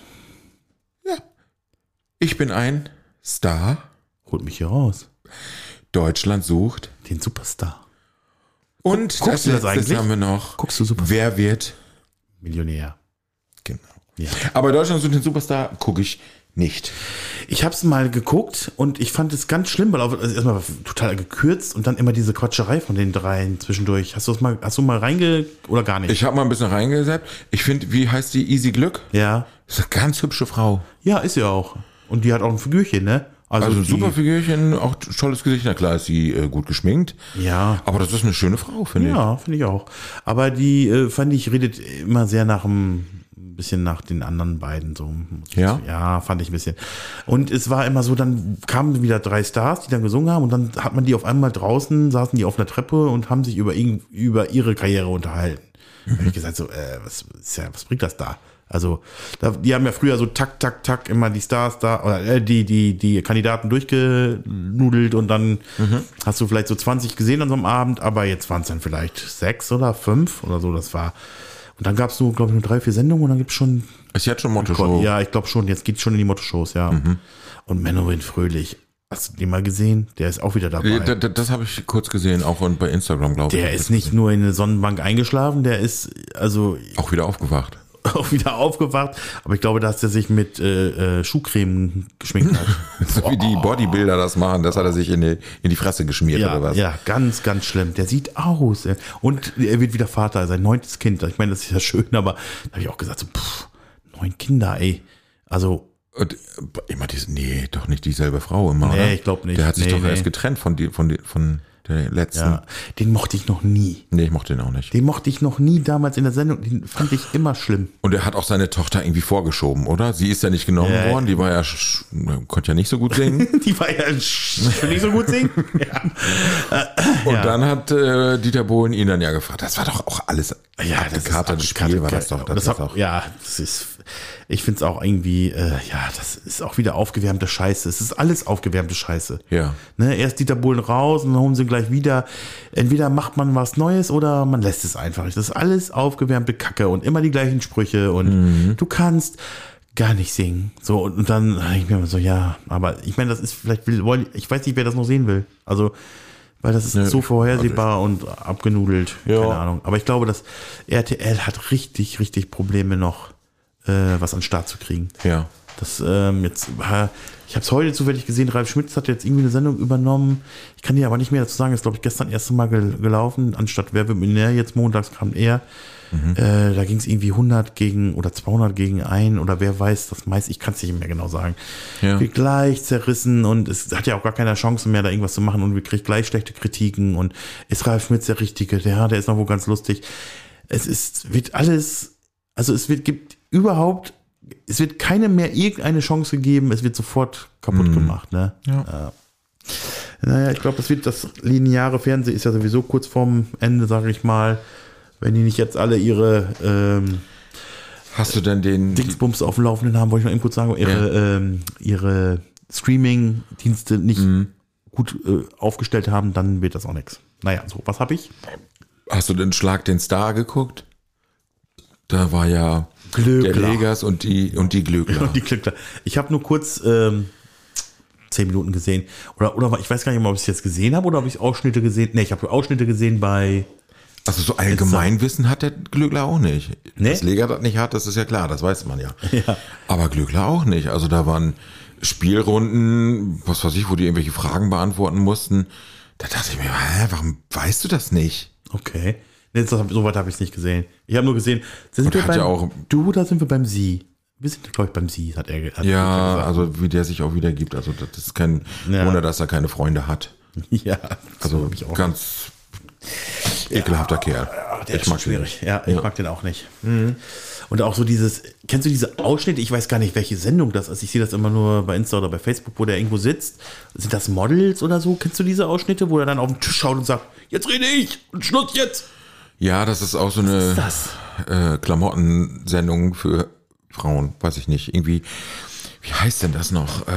A: Ja. Ich bin ein Star.
B: Holt mich hier raus.
A: Deutschland sucht
B: den Superstar.
A: Und
B: guckst du das eigentlich?
A: Haben wir noch.
B: Guckst du Superstar?
A: Wer wird
B: Millionär?
A: Genau.
B: Ja.
A: Aber Deutschland sucht den Superstar gucke ich nicht.
B: Ich habe es mal geguckt und ich fand es ganz schlimm, weil erstmal total gekürzt und dann immer diese Quatscherei von den dreien zwischendurch. Hast du mal oder gar nicht?
A: Ich habe mal ein bisschen reingesappt. Ich finde, wie heißt die Easy Glück?
B: Ja.
A: Das ist eine ganz hübsche Frau.
B: Ja, ist sie auch. Und die hat auch ein Figürchen, ne?
A: Also ein super Figürchen, auch tolles Gesicht. Na klar ist sie gut geschminkt.
B: Ja.
A: Aber das ist eine schöne Frau, finde ich.
B: Ja, finde ich auch. Aber die, fand ich, redet immer sehr ein bisschen nach den anderen beiden so.
A: Ja?
B: Ja, fand ich ein bisschen. Und es war immer so, dann kamen wieder 3 Stars, die dann gesungen haben und dann hat man die auf einmal draußen, saßen die auf einer Treppe und haben sich über ihre Karriere unterhalten. Da hab ich gesagt, so, was bringt das da? Also, die haben ja früher so tak, immer die Stars da, oder die Kandidaten durchgenudelt und dann hast du vielleicht so 20 gesehen an so einem Abend, aber jetzt waren es dann vielleicht 6 oder 5 oder so, das war. Und dann gab es glaube ich, nur 3, 4 Sendungen und dann gibt es schon.
A: Ist jetzt schon Motto-Show?
B: Ja, ich glaube schon, jetzt geht es schon in die Motto-Shows, ja. Und Menowin Fröhlich, hast du den mal gesehen? Der ist auch wieder dabei.
A: Das habe ich kurz gesehen, auch bei Instagram, glaube ich.
B: Der ist nicht nur in eine Sonnenbank eingeschlafen, der ist also
A: auch wieder aufgewacht.
B: Auch wieder aufgewacht, aber ich glaube, dass er sich mit Schuhcreme geschminkt hat.
A: So wie die Bodybuilder das machen, das hat er sich in die Fresse geschmiert oder was?
B: Ja, ganz, ganz schlimm. Der sieht aus. Und er wird wieder Vater, sein 9. Kind. Ich meine, das ist ja schön, aber da habe ich auch gesagt, so, 9 Kinder, ey. Also.
A: Und immer nee, doch nicht dieselbe Frau immer, oder?
B: Nee, ich glaube nicht.
A: Der hat sich doch erst getrennt von der letzten.
B: Ja, den mochte ich noch nie.
A: Nee, ich mochte den auch nicht.
B: Den mochte ich noch nie damals in der Sendung. Den fand ich immer schlimm.
A: Und er hat auch seine Tochter irgendwie vorgeschoben, oder? Sie ist ja nicht genommen worden. Die war ja, konnte ja nicht so gut singen.
B: Die war ja nicht so gut singen. Ja.
A: Und dann hat Dieter Bohlen ihn dann ja gefragt. Das war doch auch alles abgekartetes Spiel, war das doch.
B: Das ist, ich finde es auch irgendwie, das ist auch wieder aufgewärmte Scheiße. Es ist alles aufgewärmte Scheiße.
A: Ja.
B: Ne, erst Dieter Bohlen raus und dann holen sie gleich wieder. Entweder macht man was Neues oder man lässt es einfach. Das ist alles aufgewärmte Kacke und immer die gleichen Sprüche und du kannst gar nicht singen. So, und dann ich mir immer so, ja, aber ich meine, das ist vielleicht, ich weiß nicht, wer das noch sehen will. Also, weil das ist so vorhersehbar und abgenudelt. Ja. Keine Ahnung. Aber ich glaube, dass RTL hat richtig, richtig Probleme noch, was an den Start zu kriegen.
A: Ja.
B: Das ich habe es heute zufällig gesehen, Ralf Schmitz hat jetzt irgendwie eine Sendung übernommen. Ich kann dir aber nicht mehr dazu sagen, ist glaube ich gestern erste Mal gelaufen, anstatt Wer wird Millionär, jetzt montags kam er. Da ging es irgendwie 100 oder 200 gegen 1 oder wer weiß das meist, ich kann es nicht mehr genau sagen. Ja. Wird gleich zerrissen und es hat ja auch gar keine Chance mehr, da irgendwas zu machen und wir kriegen gleich schlechte Kritiken und ist Ralf Schmitz der Richtige? Der ist noch wohl ganz lustig. Es wird keinem mehr irgendeine Chance geben, es wird sofort kaputt gemacht. Ne? Ja. Naja, ich glaube, das lineare Fernsehen ist ja sowieso kurz vorm Ende, sage ich mal. Wenn die nicht jetzt alle ihre
A: hast du denn den
B: Dingsbums auf dem Laufenden haben, wollte ich noch eben kurz sagen, ihre Streaming-Dienste nicht gut aufgestellt haben, dann wird das auch nichts. Naja, so, was habe ich?
A: Hast du den Schlag den Star geguckt? Da war ja
B: Glöckler.
A: Der Legers und die Glöckler.
B: Und die Glöckler. Ich habe nur kurz 10 Minuten gesehen. Oder ich weiß gar nicht mal, ob ich es jetzt gesehen habe oder ob ich Ausschnitte gesehen. Ne, ich habe Ausschnitte gesehen bei.
A: Also so Allgemeinwissen hat der Glöckler auch nicht.
B: Nee?
A: Dass Leger das nicht hat, das ist ja klar, das weiß man ja. Aber Glöckler auch nicht. Also da waren Spielrunden, was weiß ich, wo die irgendwelche Fragen beantworten mussten. Da dachte ich mir, warum weißt du das nicht?
B: Okay. Nee, so weit habe ich es nicht gesehen. Ich habe nur gesehen, sind wir beim Sie. Wir sind, glaube ich, beim Sie, hat er gesagt.
A: Also wie der sich auch wieder gibt. Also das ist kein Wunder, dass er keine Freunde hat.
B: Ja,
A: also ich auch ganz ekelhafter Kerl.
B: Der ist schwierig. Ich mag den auch nicht. Und auch so kennst du diese Ausschnitte? Ich weiß gar nicht, welche Sendung das ist. Ich sehe das immer nur bei Insta oder bei Facebook, wo der irgendwo sitzt. Sind das Models oder so? Kennst du diese Ausschnitte, wo er dann auf den Tisch schaut und sagt, jetzt rede ich und Schluss jetzt?
A: Ja, das ist auch so eine Klamottensendung für Frauen, weiß ich nicht. Irgendwie, wie heißt denn das noch?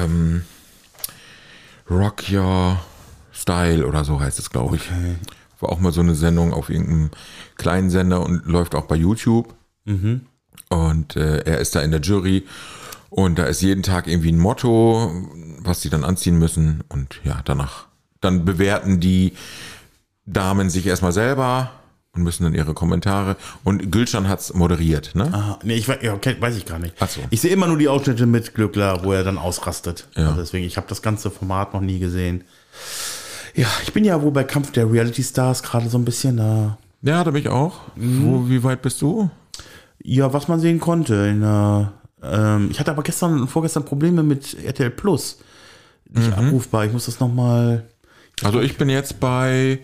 A: Rock Your Style oder so heißt es, glaube ich.
B: Okay.
A: War auch mal so eine Sendung auf irgendeinem kleinen Sender und läuft auch bei YouTube. Und er ist da in der Jury und da ist jeden Tag irgendwie ein Motto, was sie dann anziehen müssen. Und ja, dann bewerten die Damen sich erstmal selber und müssen dann ihre Kommentare. Und Gülcan hat's moderiert, ne?
B: Ah, nee, weiß ich gar nicht.
A: Ach so.
B: Ich sehe immer nur die Ausschnitte mit Glöckler, wo er dann ausrastet.
A: Ja.
B: Also deswegen, ich habe das ganze Format noch nie gesehen. Ja, ich bin ja wohl bei Kampf der Reality Stars gerade so ein bisschen da.
A: Ja, da bin ich auch. Wie weit bist du?
B: Ja, was man sehen konnte. Ich hatte aber vorgestern Probleme mit RTL Plus. Nicht abrufbar. Ich muss das nochmal.
A: Also ich bin jetzt bei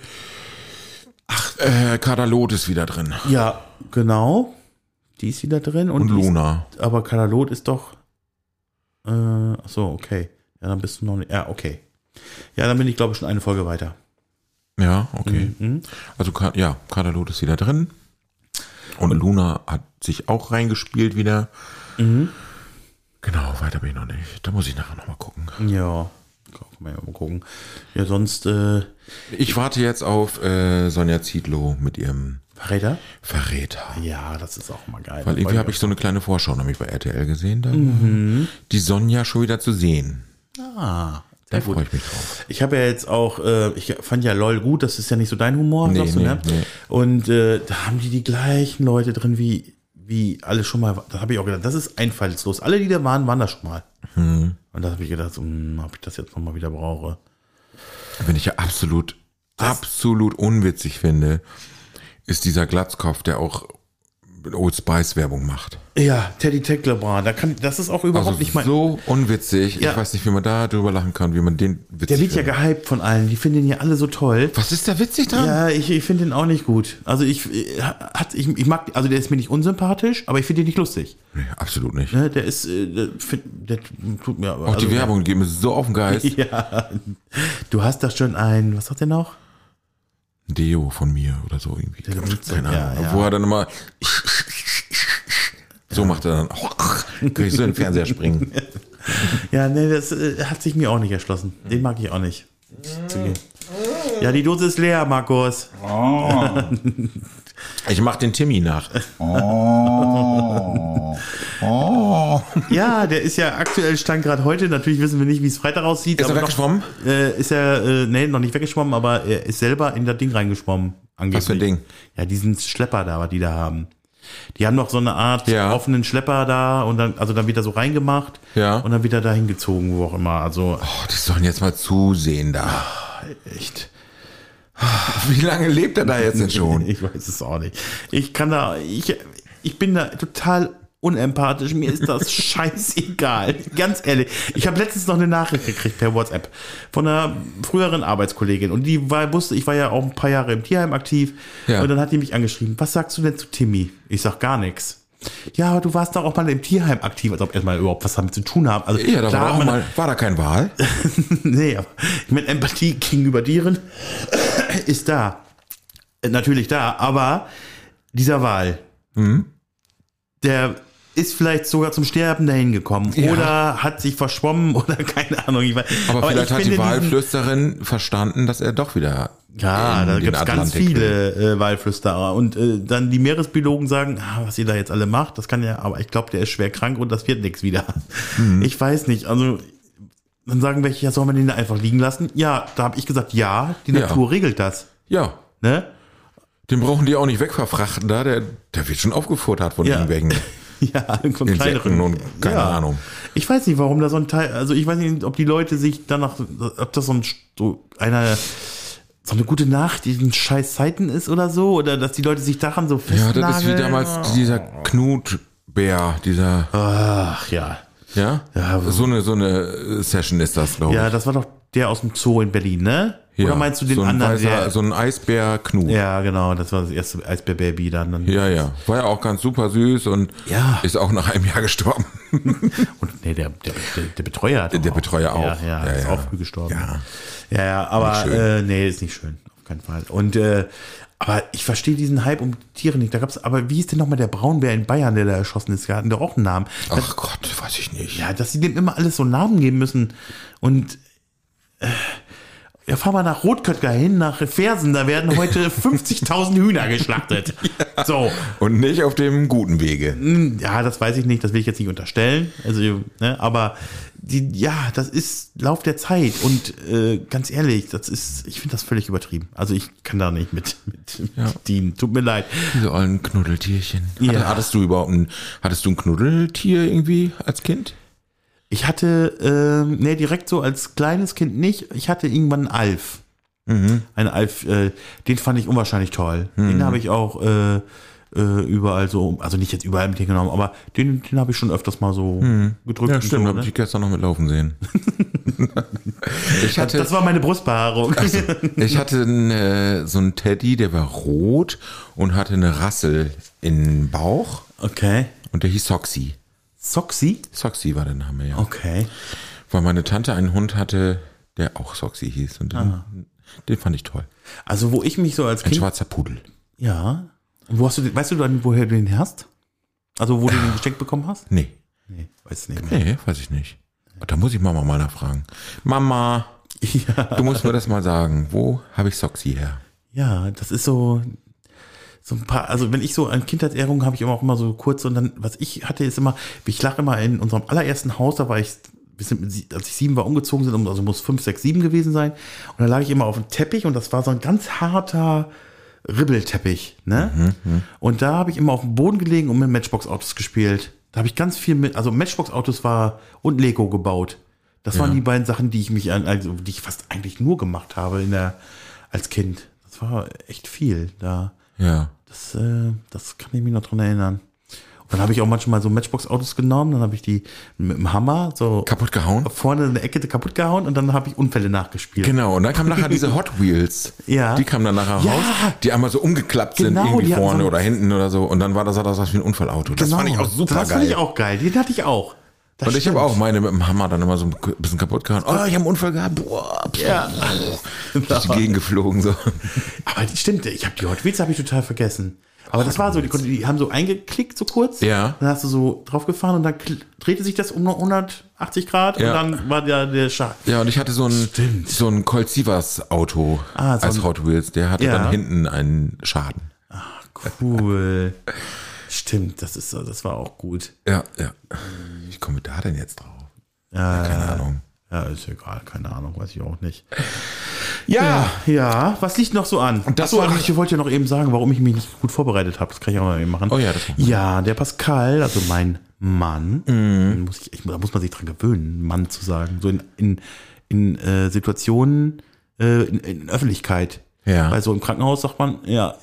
A: Kadalot ist wieder drin.
B: Ja, genau. Die ist wieder drin. Und
A: Luna.
B: Aber Kadalot ist doch. Achso, okay. Ja, dann bist du noch nicht. Ja, okay. Ja, dann bin ich, glaube ich, schon eine Folge weiter.
A: Ja, okay. Also, Kadalot ist wieder drin. Und Luna hat sich auch reingespielt wieder. Genau, weiter bin ich noch nicht. Da muss ich nachher nochmal gucken.
B: Ja, kann man ja mal gucken. Ja, sonst...
A: Ich warte jetzt auf Sonja Zietlow mit ihrem Verräter.
B: Ja, das ist auch mal geil.
A: Weil irgendwie habe ich so eine kleine Vorschau nämlich bei RTL gesehen. Da die Sonja schon wieder zu sehen.
B: Ah,
A: da freue ich mich drauf.
B: Ich habe ja jetzt auch, ich fand ja LOL gut, das ist ja nicht so dein Humor, sagst du, ne? Nee. Und da haben die gleichen Leute drin wie alle schon mal. Da habe ich auch gedacht, das ist einfallslos. Alle, die da waren da schon mal. Und da habe ich gedacht, ob ich das jetzt nochmal wieder brauche.
A: Wenn ich ja absolut unwitzig finde, ist dieser Glatzkopf, der auch Old Spice Werbung macht.
B: Ja, Teddy Tecklebrand, das ist auch überhaupt nicht mein...
A: so unwitzig. Ja. Ich weiß nicht, wie man da drüber lachen kann, wie man den witzig
B: Der wird ja gehypt von allen, die finden ihn ja alle so toll.
A: Was ist da witzig dran?
B: Ja, ich finde ihn auch nicht gut. Also ich mag, also der ist mir nicht unsympathisch, aber ich finde ihn nicht lustig.
A: Nee, absolut nicht.
B: Ne, der tut mir aber...
A: Auch die Werbung geht mir so auf den Geist.
B: Ja, du hast da schon was hat der noch?
A: Deo von mir oder so irgendwie.
B: Keine Ahnung. Ja.
A: Wo er dann immer so macht er dann auch. Kann ich so in den Fernseher springen.
B: Ja, nee, das hat sich mir auch nicht erschlossen. Den mag ich auch nicht. Ja, die Dose ist leer, Markus.
A: Oh. Ich mach den Timmy nach.
B: Ja, der ist ja aktuell Stand gerade heute. Natürlich wissen wir nicht, wie es Freitag aussieht.
A: Ist er weggeschwommen?
B: Nee, noch nicht weggeschwommen, aber er ist selber in das Ding reingeschwommen. Angeblich.
A: Was für ein Ding?
B: Ja, diesen Schlepper da, was die da haben. Die haben noch so eine Art offenen Schlepper da und dann wird er so reingemacht und dann wird er da hingezogen, wo auch immer. Also,
A: die sollen jetzt mal zusehen da.
B: Echt.
A: Wie lange lebt er da jetzt denn schon?
B: Ich weiß es auch nicht. Ich bin da total unempathisch. Mir ist das scheißegal. Ganz ehrlich. Ich habe letztens noch eine Nachricht gekriegt per WhatsApp von einer früheren Arbeitskollegin und die wusste, ich war ja auch ein paar Jahre im Tierheim aktiv und dann hat die mich angeschrieben. Was sagst du denn zu Timmy? Ich sag gar nichts. Ja, aber du warst doch auch mal im Tierheim aktiv, als ob erstmal überhaupt was damit zu tun haben. Also,
A: ja, da war da kein Wal?
B: Nee, aber mit Empathie gegenüber Tieren ist da. Natürlich da, aber dieser Wal, der ist vielleicht sogar zum Sterben dahin gekommen oder hat sich verschwommen oder keine Ahnung.
A: Aber vielleicht hat die Walflüsterin verstanden, dass er doch wieder
B: da gibt es ganz viele Walflüsterer. Und dann die Meeresbiologen sagen, was ihr da jetzt alle macht, das kann ja, aber ich glaube, der ist schwer krank und das wird nichts wieder. Ich weiß nicht, also dann sagen welche, ja, soll man den da einfach liegen lassen? Ja, da habe ich gesagt, ja, die Natur regelt das.
A: Ja.
B: Ne?
A: Den brauchen die auch nicht wegverfrachten da, der wird schon aufgefuttert von irgendwelchen
B: von kleineren
A: und keine Ahnung.
B: Ich weiß nicht, warum da so ein Teil, also ich weiß nicht, ob die Leute sich danach, ob das so eine gute Nacht, diesen scheiß Zeiten ist oder so, oder dass die Leute sich daran so festnageln.
A: Ja, das ist wie damals dieser Knutbär, dieser...
B: Ach, ja.
A: Ja? So eine Session ist das, glaube ich.
B: Ja, das war doch der aus dem Zoo in Berlin, ne? Oder meinst du den anderen?
A: So ein Eisbär-Knut.
B: Ja, genau, das war das erste Eisbär-Baby dann.
A: Ja. War ja auch ganz super süß und ist auch nach einem Jahr gestorben.
B: Und nee, der Betreuer.
A: Der Betreuer auch.
B: Ja, ist auch früh gestorben.
A: Ja,
B: aber nee, ist nicht schön. Auf keinen Fall. Und aber ich verstehe diesen Hype um Tiere nicht. Aber wie ist denn nochmal der Braunbär in Bayern, der da erschossen ist? Der hat doch auch einen Namen.
A: Ach Gott, weiß ich nicht.
B: Ja, dass sie dem immer alles so Namen geben müssen. Und fahr mal nach Rotköttger hin, nach Fersen, da werden heute 50.000 Hühner geschlachtet. So.
A: Und nicht auf dem guten Wege.
B: Ja, das weiß ich nicht, das will ich jetzt nicht unterstellen. Also, ne, aber das ist Lauf der Zeit und ganz ehrlich, ich finde das völlig übertrieben. Also ich kann da nicht mit dienen. Tut mir leid.
A: Diese ollen Knuddeltierchen. Hattest du ein Knuddeltier irgendwie als Kind?
B: Ich hatte, direkt so als kleines Kind nicht. Ich hatte irgendwann einen Alf. Ein Alf, den fand ich unwahrscheinlich toll. Den habe ich auch überall so, also nicht jetzt überall mit hingenommen, aber den habe ich schon öfters mal so gedrückt.
A: Ja, stimmt,
B: so,
A: habe ich gestern noch mitlaufen sehen.
B: Das war meine Brustbehaarung.
A: Also, ich hatte so einen Teddy, der war rot und hatte eine Rassel im Bauch.
B: Okay.
A: Und der hieß Soxy.
B: Soxy?
A: Soxy war der Name, ja.
B: Okay.
A: Weil meine Tante einen Hund hatte, der auch Soxy hieß. Und den fand ich toll.
B: Also wo ich mich so als Kind...
A: Ein schwarzer Pudel.
B: Ja. Weißt du dann, woher du den hast? Also, wo du den geschenkt bekommen hast?
A: Nee.
B: Nee, weiß nicht mehr.
A: Nee, weiß ich nicht. Da muss ich Mama mal nachfragen. Mama, du musst mir das mal sagen. Wo habe ich Soxy her?
B: Ja, das ist so ein paar, also wenn ich so an Kindheitserinnerungen habe ich auch immer so kurz und dann, was ich hatte, ist immer, ich lag immer in unserem allerersten Haus, da war ich, als ich 7 war, umgezogen sind, also muss 5, 6, 7 gewesen sein. Und da lag ich immer auf dem Teppich und das war so ein ganz harter Ribbelteppich, ne? Und da habe ich immer auf dem Boden gelegen und mit Matchbox-Autos gespielt. Da habe ich ganz viel also Matchbox-Autos und Lego gebaut. Das waren die beiden Sachen, die ich fast eigentlich nur gemacht habe als Kind. Das war echt viel da.
A: Ja.
B: Das kann ich mich noch dran erinnern. Und dann habe ich auch manchmal so Matchbox-Autos genommen, dann habe ich die mit dem Hammer so
A: kaputt gehauen.
B: Vorne in der Ecke kaputt gehauen und dann habe ich Unfälle nachgespielt.
A: Genau, und dann kamen nachher diese Hot Wheels.
B: Ja.
A: Die kamen dann nachher raus, die einmal so umgeklappt sind, irgendwie vorne oder hinten oder so. Und dann sah das aus wie ein Unfallauto. Das fand ich auch super geil. Das fand
B: ich auch geil. Den hatte ich auch.
A: Das und ich habe auch meine mit dem Hammer dann immer so ein bisschen kaputt gehauen. Oh, ich habe einen Unfall gehabt. Boah, durch die Gegend geflogen. So.
B: Aber stimmt, ich habe die Hot Wheels total vergessen. Aber das war so, die haben so eingeklickt so kurz.
A: Ja.
B: Dann hast du so drauf gefahren und dann drehte sich das um 180 Grad und dann war der Schaden.
A: Ja, und ich hatte so ein Colt Sievers Auto als Hot Wheels. Der hatte dann hinten einen Schaden.
B: Ach, cool. Stimmt, das war auch gut.
A: Ja. Wie komme ich da denn jetzt drauf? Keine Ahnung.
B: Ja, ist egal, keine Ahnung, weiß ich auch nicht.
A: Ja,
B: was liegt noch so an? Ich wollte ja noch eben sagen, warum ich mich nicht gut vorbereitet habe. Das kann ich auch mal eben machen.
A: Oh ja, das
B: ja, der Pascal, also mein Mann, da muss man sich dran gewöhnen, Mann zu sagen. So in Situationen, in Öffentlichkeit.
A: Ja.
B: Weil so im Krankenhaus sagt man,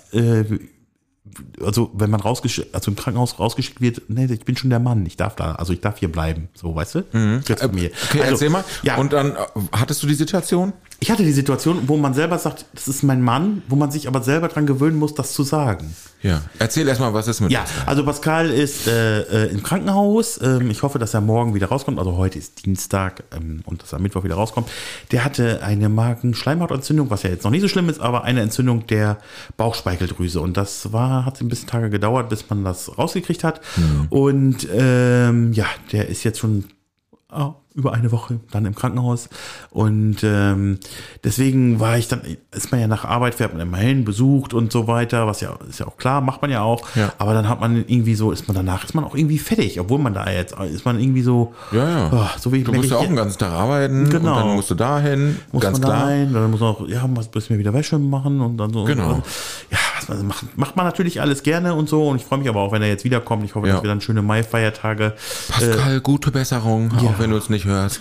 B: also wenn man im Krankenhaus rausgeschickt wird, nee, ich bin schon der Mann, ich darf hier bleiben, so, weißt du? Jetzt mit mir.
A: Okay, erzähl mal. Ja. Und dann hattest du die Situation?
B: Ich hatte die Situation, wo man selber sagt, das ist mein Mann, wo man sich aber selber dran gewöhnen muss, das zu sagen.
A: Ja, erzähl erstmal, was ist mit
B: Pascal? Also Pascal ist im Krankenhaus. Ich hoffe, dass er morgen wieder rauskommt. Also heute ist Dienstag und dass er Mittwoch wieder rauskommt. Der hatte eine Magen-Schleimhautentzündung, was ja jetzt noch nicht so schlimm ist, aber eine Entzündung der Bauchspeicheldrüse. Und das hat ein bisschen Tage gedauert, bis man das rausgekriegt hat. Und der ist jetzt schon über eine Woche dann im Krankenhaus und deswegen ist man ja nach Arbeit, fährt man immerhin, besucht und so weiter, was ja ist ja auch klar, macht man ja auch, aber dann hat man irgendwie so, ist man auch irgendwie fertig, obwohl man da jetzt, ist man irgendwie so, so wie
A: du musst ja auch den ganzen Tag arbeiten und dann musst du dahin, ganz klar.
B: Dann muss man auch, müssen wir wieder Wäsche machen und dann so.
A: Genau.
B: Macht man natürlich alles gerne und so und ich freue mich aber auch, wenn er jetzt wiederkommt. Ich hoffe, dass wir dann schöne Mai-Feiertage.
A: Pascal, gute Besserung, auch wenn du es nicht hörst.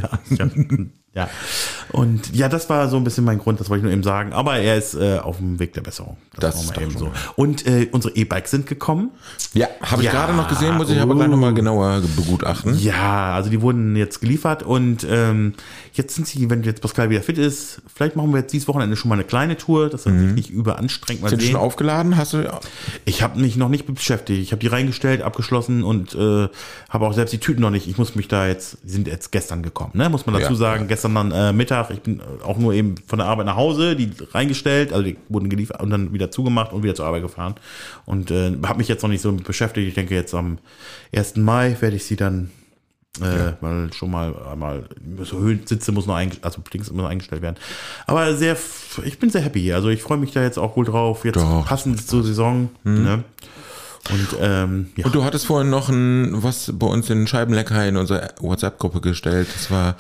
B: Ja. Und das war so ein bisschen mein Grund, das wollte ich nur eben sagen. Aber er ist auf dem Weg der Besserung.
A: Das ist eben so.
B: Und unsere E-Bikes sind gekommen.
A: Ja, habe ich gerade noch gesehen, muss ich aber gleich nochmal genauer begutachten.
B: Ja, also die wurden jetzt geliefert und jetzt sind sie, wenn jetzt Pascal wieder fit ist, vielleicht machen wir jetzt dieses Wochenende schon mal eine kleine Tour, dass er sich nicht überanstrengt.
A: Sind die schon aufgeladen? Hast du?
B: Ich habe mich noch nicht beschäftigt. Ich habe die reingestellt, abgeschlossen und habe auch selbst die Tüten noch nicht. Ich muss mich die sind jetzt gestern gekommen, ne? Muss man dazu sagen. Gestern dann Mittag, ich bin auch nur eben von der Arbeit nach Hause, die reingestellt, also die wurden geliefert und dann wieder zugemacht und wieder zur Arbeit gefahren. Und habe mich jetzt noch nicht so mit beschäftigt. Ich denke, jetzt am 1. Mai werde ich sie dann weil schon mal einmal so Höhensitze muss noch eingestellt werden. Aber ich bin sehr happy. Also ich freue mich da jetzt auch wohl drauf. Jetzt passend zur Saison. Ne? Und
A: du hattest vorhin noch was bei uns in Scheibenlecker in unserer WhatsApp-Gruppe gestellt. Das war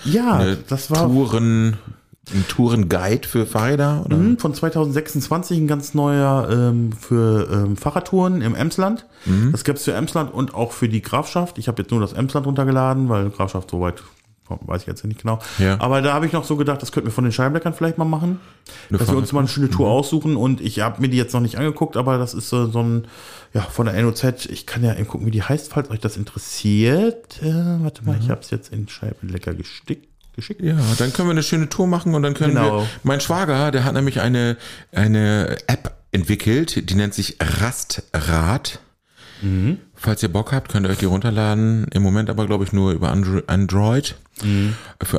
A: ein Tourenguide für Fahrräder, oder?
B: Von 2026 ein ganz neuer für Fahrradtouren im Emsland. Das gab es für Emsland und auch für die Grafschaft. Ich habe jetzt nur das Emsland runtergeladen, weil Grafschaft soweit weiß ich jetzt nicht genau. Ja. Aber da habe ich noch so gedacht, das könnten wir von den Scheibenleckern vielleicht mal machen. Dass wir uns mal eine schöne Tour aussuchen. Und ich habe mir die jetzt noch nicht angeguckt, aber das ist so ein, von der NOZ. Ich kann ja eben gucken, wie die heißt, falls euch das interessiert. Warte mal, ich habe es jetzt in Scheibenlecker geschickt.
A: Ja, dann können wir eine schöne Tour machen und dann können wir. Mein Schwager, der hat nämlich eine App entwickelt, die nennt sich Rastrad. Falls ihr Bock habt, könnt ihr euch die runterladen. Im Moment aber, glaube ich, nur über Android. Für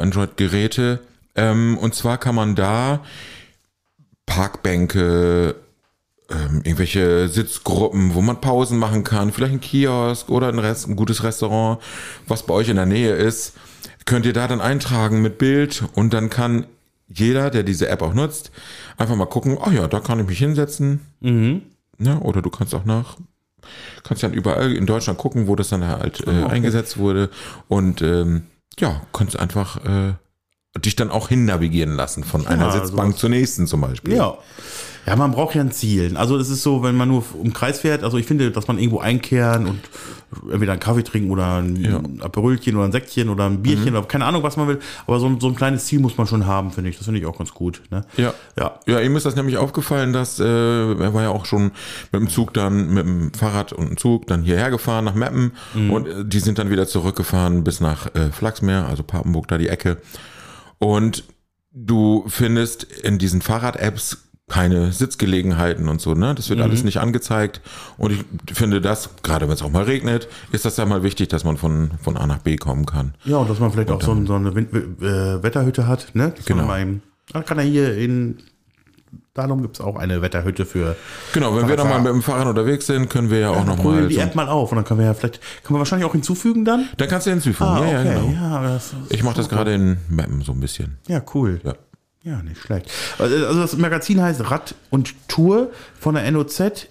A: Android-Geräte. Und zwar kann man da Parkbänke, irgendwelche Sitzgruppen, wo man Pausen machen kann, vielleicht ein Kiosk oder ein gutes Restaurant, was bei euch in der Nähe ist, könnt ihr da dann eintragen mit Bild und dann kann jeder, der diese App auch nutzt, einfach mal gucken, oh ja, da kann ich mich hinsetzen. Ja, oder du kannst kannst dann überall in Deutschland gucken, wo das dann halt eingesetzt wurde und kannst einfach dich dann auch hin navigieren lassen von einer Sitzbank zur nächsten zum Beispiel.
B: Ja, man braucht ja ein Ziel. Also es ist so, wenn man nur im Kreis fährt, also ich finde, dass man irgendwo einkehren und entweder einen Kaffee trinken oder ein Aperolchen oder ein Säckchen oder ein Bierchen oder keine Ahnung, was man will. Aber so ein kleines Ziel muss man schon haben, finde ich. Das finde ich auch ganz gut. Ne?
A: Ja, ihm ist das nämlich aufgefallen, dass er war ja auch schon mit dem Zug dann, mit dem Fahrrad und dem Zug dann hierher gefahren nach Meppen und die sind dann wieder zurückgefahren bis nach Flachsmeer, also Papenburg, da die Ecke. Und du findest in diesen Fahrrad-Apps keine Sitzgelegenheiten und so, ne? Das wird alles nicht angezeigt. Und ich finde das, gerade wenn es auch mal regnet, ist das ja mal wichtig, dass man von A nach B kommen kann.
B: Ja, und dass man vielleicht auch so eine Wetterhütte hat, ne?
A: Genau.
B: Kann er hier in Dahlum gibt es auch eine Wetterhütte für.
A: Genau, wenn wir dann mal mit dem Fahrrad unterwegs sind, können wir ja auch nochmal.
B: Die App mal auf und dann können wir wahrscheinlich auch hinzufügen dann?
A: Dann kannst du hinzufügen, ja, genau.
B: Ja,
A: ich mache das gerade in Mappen so ein bisschen.
B: Ja, cool. Ja, nicht schlecht. Also das Magazin heißt Rad und Tour von der NOZ,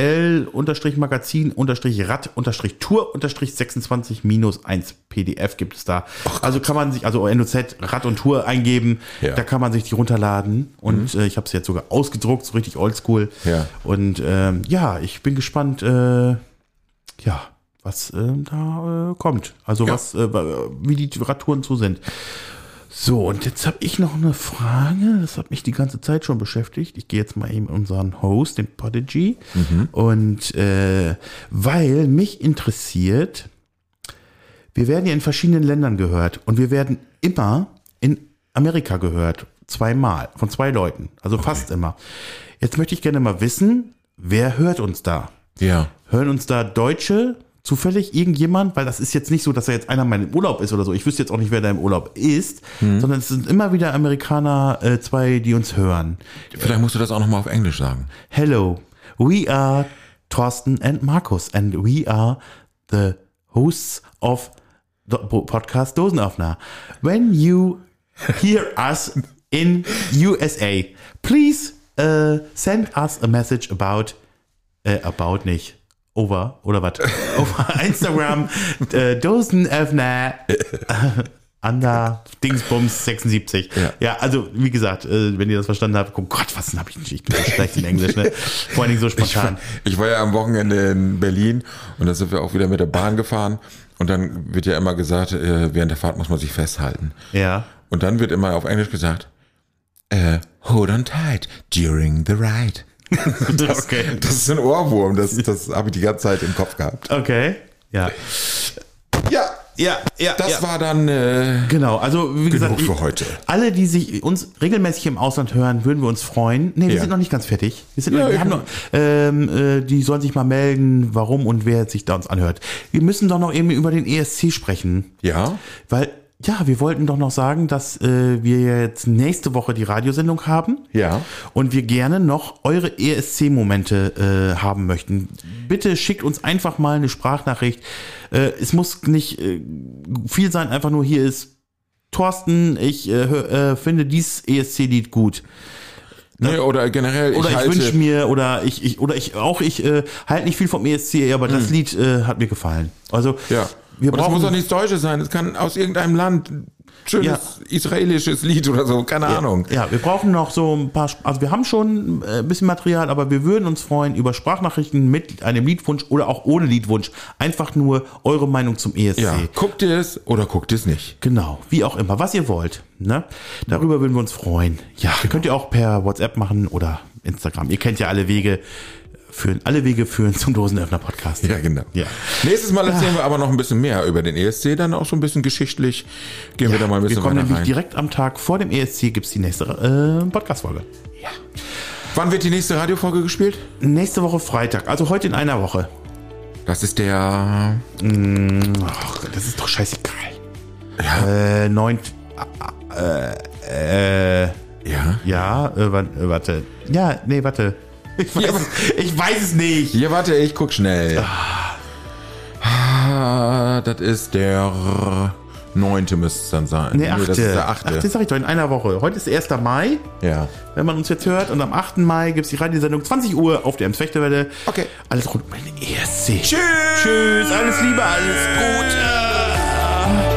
B: EL-Magazin-Rad-Tour-26-1 PDF gibt es da. Also kann man sich, NOZ Rad und Tour eingeben, da kann man sich die runterladen und ich habe es jetzt sogar ausgedruckt, so richtig oldschool.
A: Ja.
B: Und ich bin gespannt, was da kommt. Also wie die Radtouren so sind. So, und jetzt habe ich noch eine Frage, das hat mich die ganze Zeit schon beschäftigt. Ich gehe jetzt mal eben unseren Host, den Podigy, und weil mich interessiert, wir werden ja in verschiedenen Ländern gehört und wir werden immer in Amerika gehört, zweimal, von 2 Leuten, also fast immer. Jetzt möchte ich gerne mal wissen, wer hört uns da?
A: Ja.
B: Hören uns da Deutsche? Zufällig irgendjemand, weil das ist jetzt nicht so, dass er jetzt einer mal im Urlaub ist oder so. Ich wüsste jetzt auch nicht, wer da im Urlaub ist, sondern es sind immer wieder Amerikaner, 2, die uns hören.
A: Vielleicht musst du das auch nochmal auf Englisch sagen.
B: Hello, we are Thorsten and Markus and we are the hosts of the podcast Dosenöffner. When you hear us in USA, please send us a message about nicht. Over, oder was? Over Instagram, Dosenöffner, Dingsbums 76. Ja, also wie gesagt, wenn ihr das verstanden habt, oh Gott, was habe ich nicht? Ich bin so schlecht in Englisch, ne? Vor allen Dingen so spontan.
A: Ich war ja am Wochenende in Berlin und da sind wir auch wieder mit der Bahn gefahren und dann wird ja immer gesagt, während der Fahrt muss man sich festhalten.
B: Ja.
A: Und dann wird immer auf Englisch gesagt, hold on tight during the ride. Das ist ein Ohrwurm, das habe ich die ganze Zeit im Kopf gehabt.
B: Okay, ja.
A: Das war dann
B: genau, also wie gesagt,
A: für heute.
B: Alle, die sich uns regelmäßig im Ausland hören, würden wir uns freuen. Nee, wir sind noch nicht ganz fertig. Die sollen sich mal melden, warum und wer sich da uns anhört. Wir müssen doch noch irgendwie über den ESC sprechen.
A: Ja.
B: Weil wir wollten doch noch sagen, dass wir jetzt nächste Woche die Radiosendung haben.
A: Ja.
B: Und wir gerne noch eure ESC-Momente haben möchten. Bitte schickt uns einfach mal eine Sprachnachricht. Es muss nicht viel sein, einfach nur hier ist Thorsten, ich finde dieses ESC-Lied gut.
A: Nee, oder generell.
B: Oder ich wünsche mir, ich halte nicht viel vom ESC, aber das Lied hat mir gefallen. Also,
A: das muss doch nichts Deutsches sein. Es kann aus irgendeinem Land schönes israelisches Lied oder so, keine Ahnung.
B: Ja, wir brauchen noch so ein paar, also wir haben schon ein bisschen Material, aber wir würden uns freuen über Sprachnachrichten mit einem Liedwunsch oder auch ohne Liedwunsch. Einfach nur eure Meinung zum ESC.
A: Ja, guckt ihr es oder guckt ihr es nicht.
B: Genau, wie auch immer, was ihr wollt. Ne? Darüber würden wir uns freuen. Ja, könnt ihr auch per WhatsApp machen oder Instagram. Ihr kennt ja alle Wege. Alle Wege führen zum Dosenöffner-Podcast.
A: Ja, genau. Ja. Nächstes Mal erzählen wir aber noch ein bisschen mehr über den ESC, dann auch so ein bisschen geschichtlich. Gehen wir da mal ein bisschen weiter rein. Wir kommen nämlich
B: direkt am Tag vor dem ESC gibt es die nächste Podcast-Folge.
A: Ja. Wann wird die nächste Radiofolge gespielt?
B: Nächste Woche Freitag, also heute in einer Woche.
A: Das ist der...
B: das ist doch scheißegal.
A: Ja.
B: 9...
A: ja.
B: Ja, warte. Ja, nee, warte. Ich weiß es nicht.
A: Hier, warte, ich guck schnell. Das ist der 9. müsste es dann sein.
B: Nee, 8.
A: Das ist der 8.
B: 8. sag ich doch, in einer Woche. Heute ist 1. Mai,
A: Ja.
B: wenn man uns jetzt hört. Und am 8. Mai gibt es die Radiosendung 20 Uhr auf der Ems-Fechtewelle.
A: Okay.
B: Alles rund um den ESC.
A: Tschüss.
B: Tschüss, alles Liebe, alles Gute.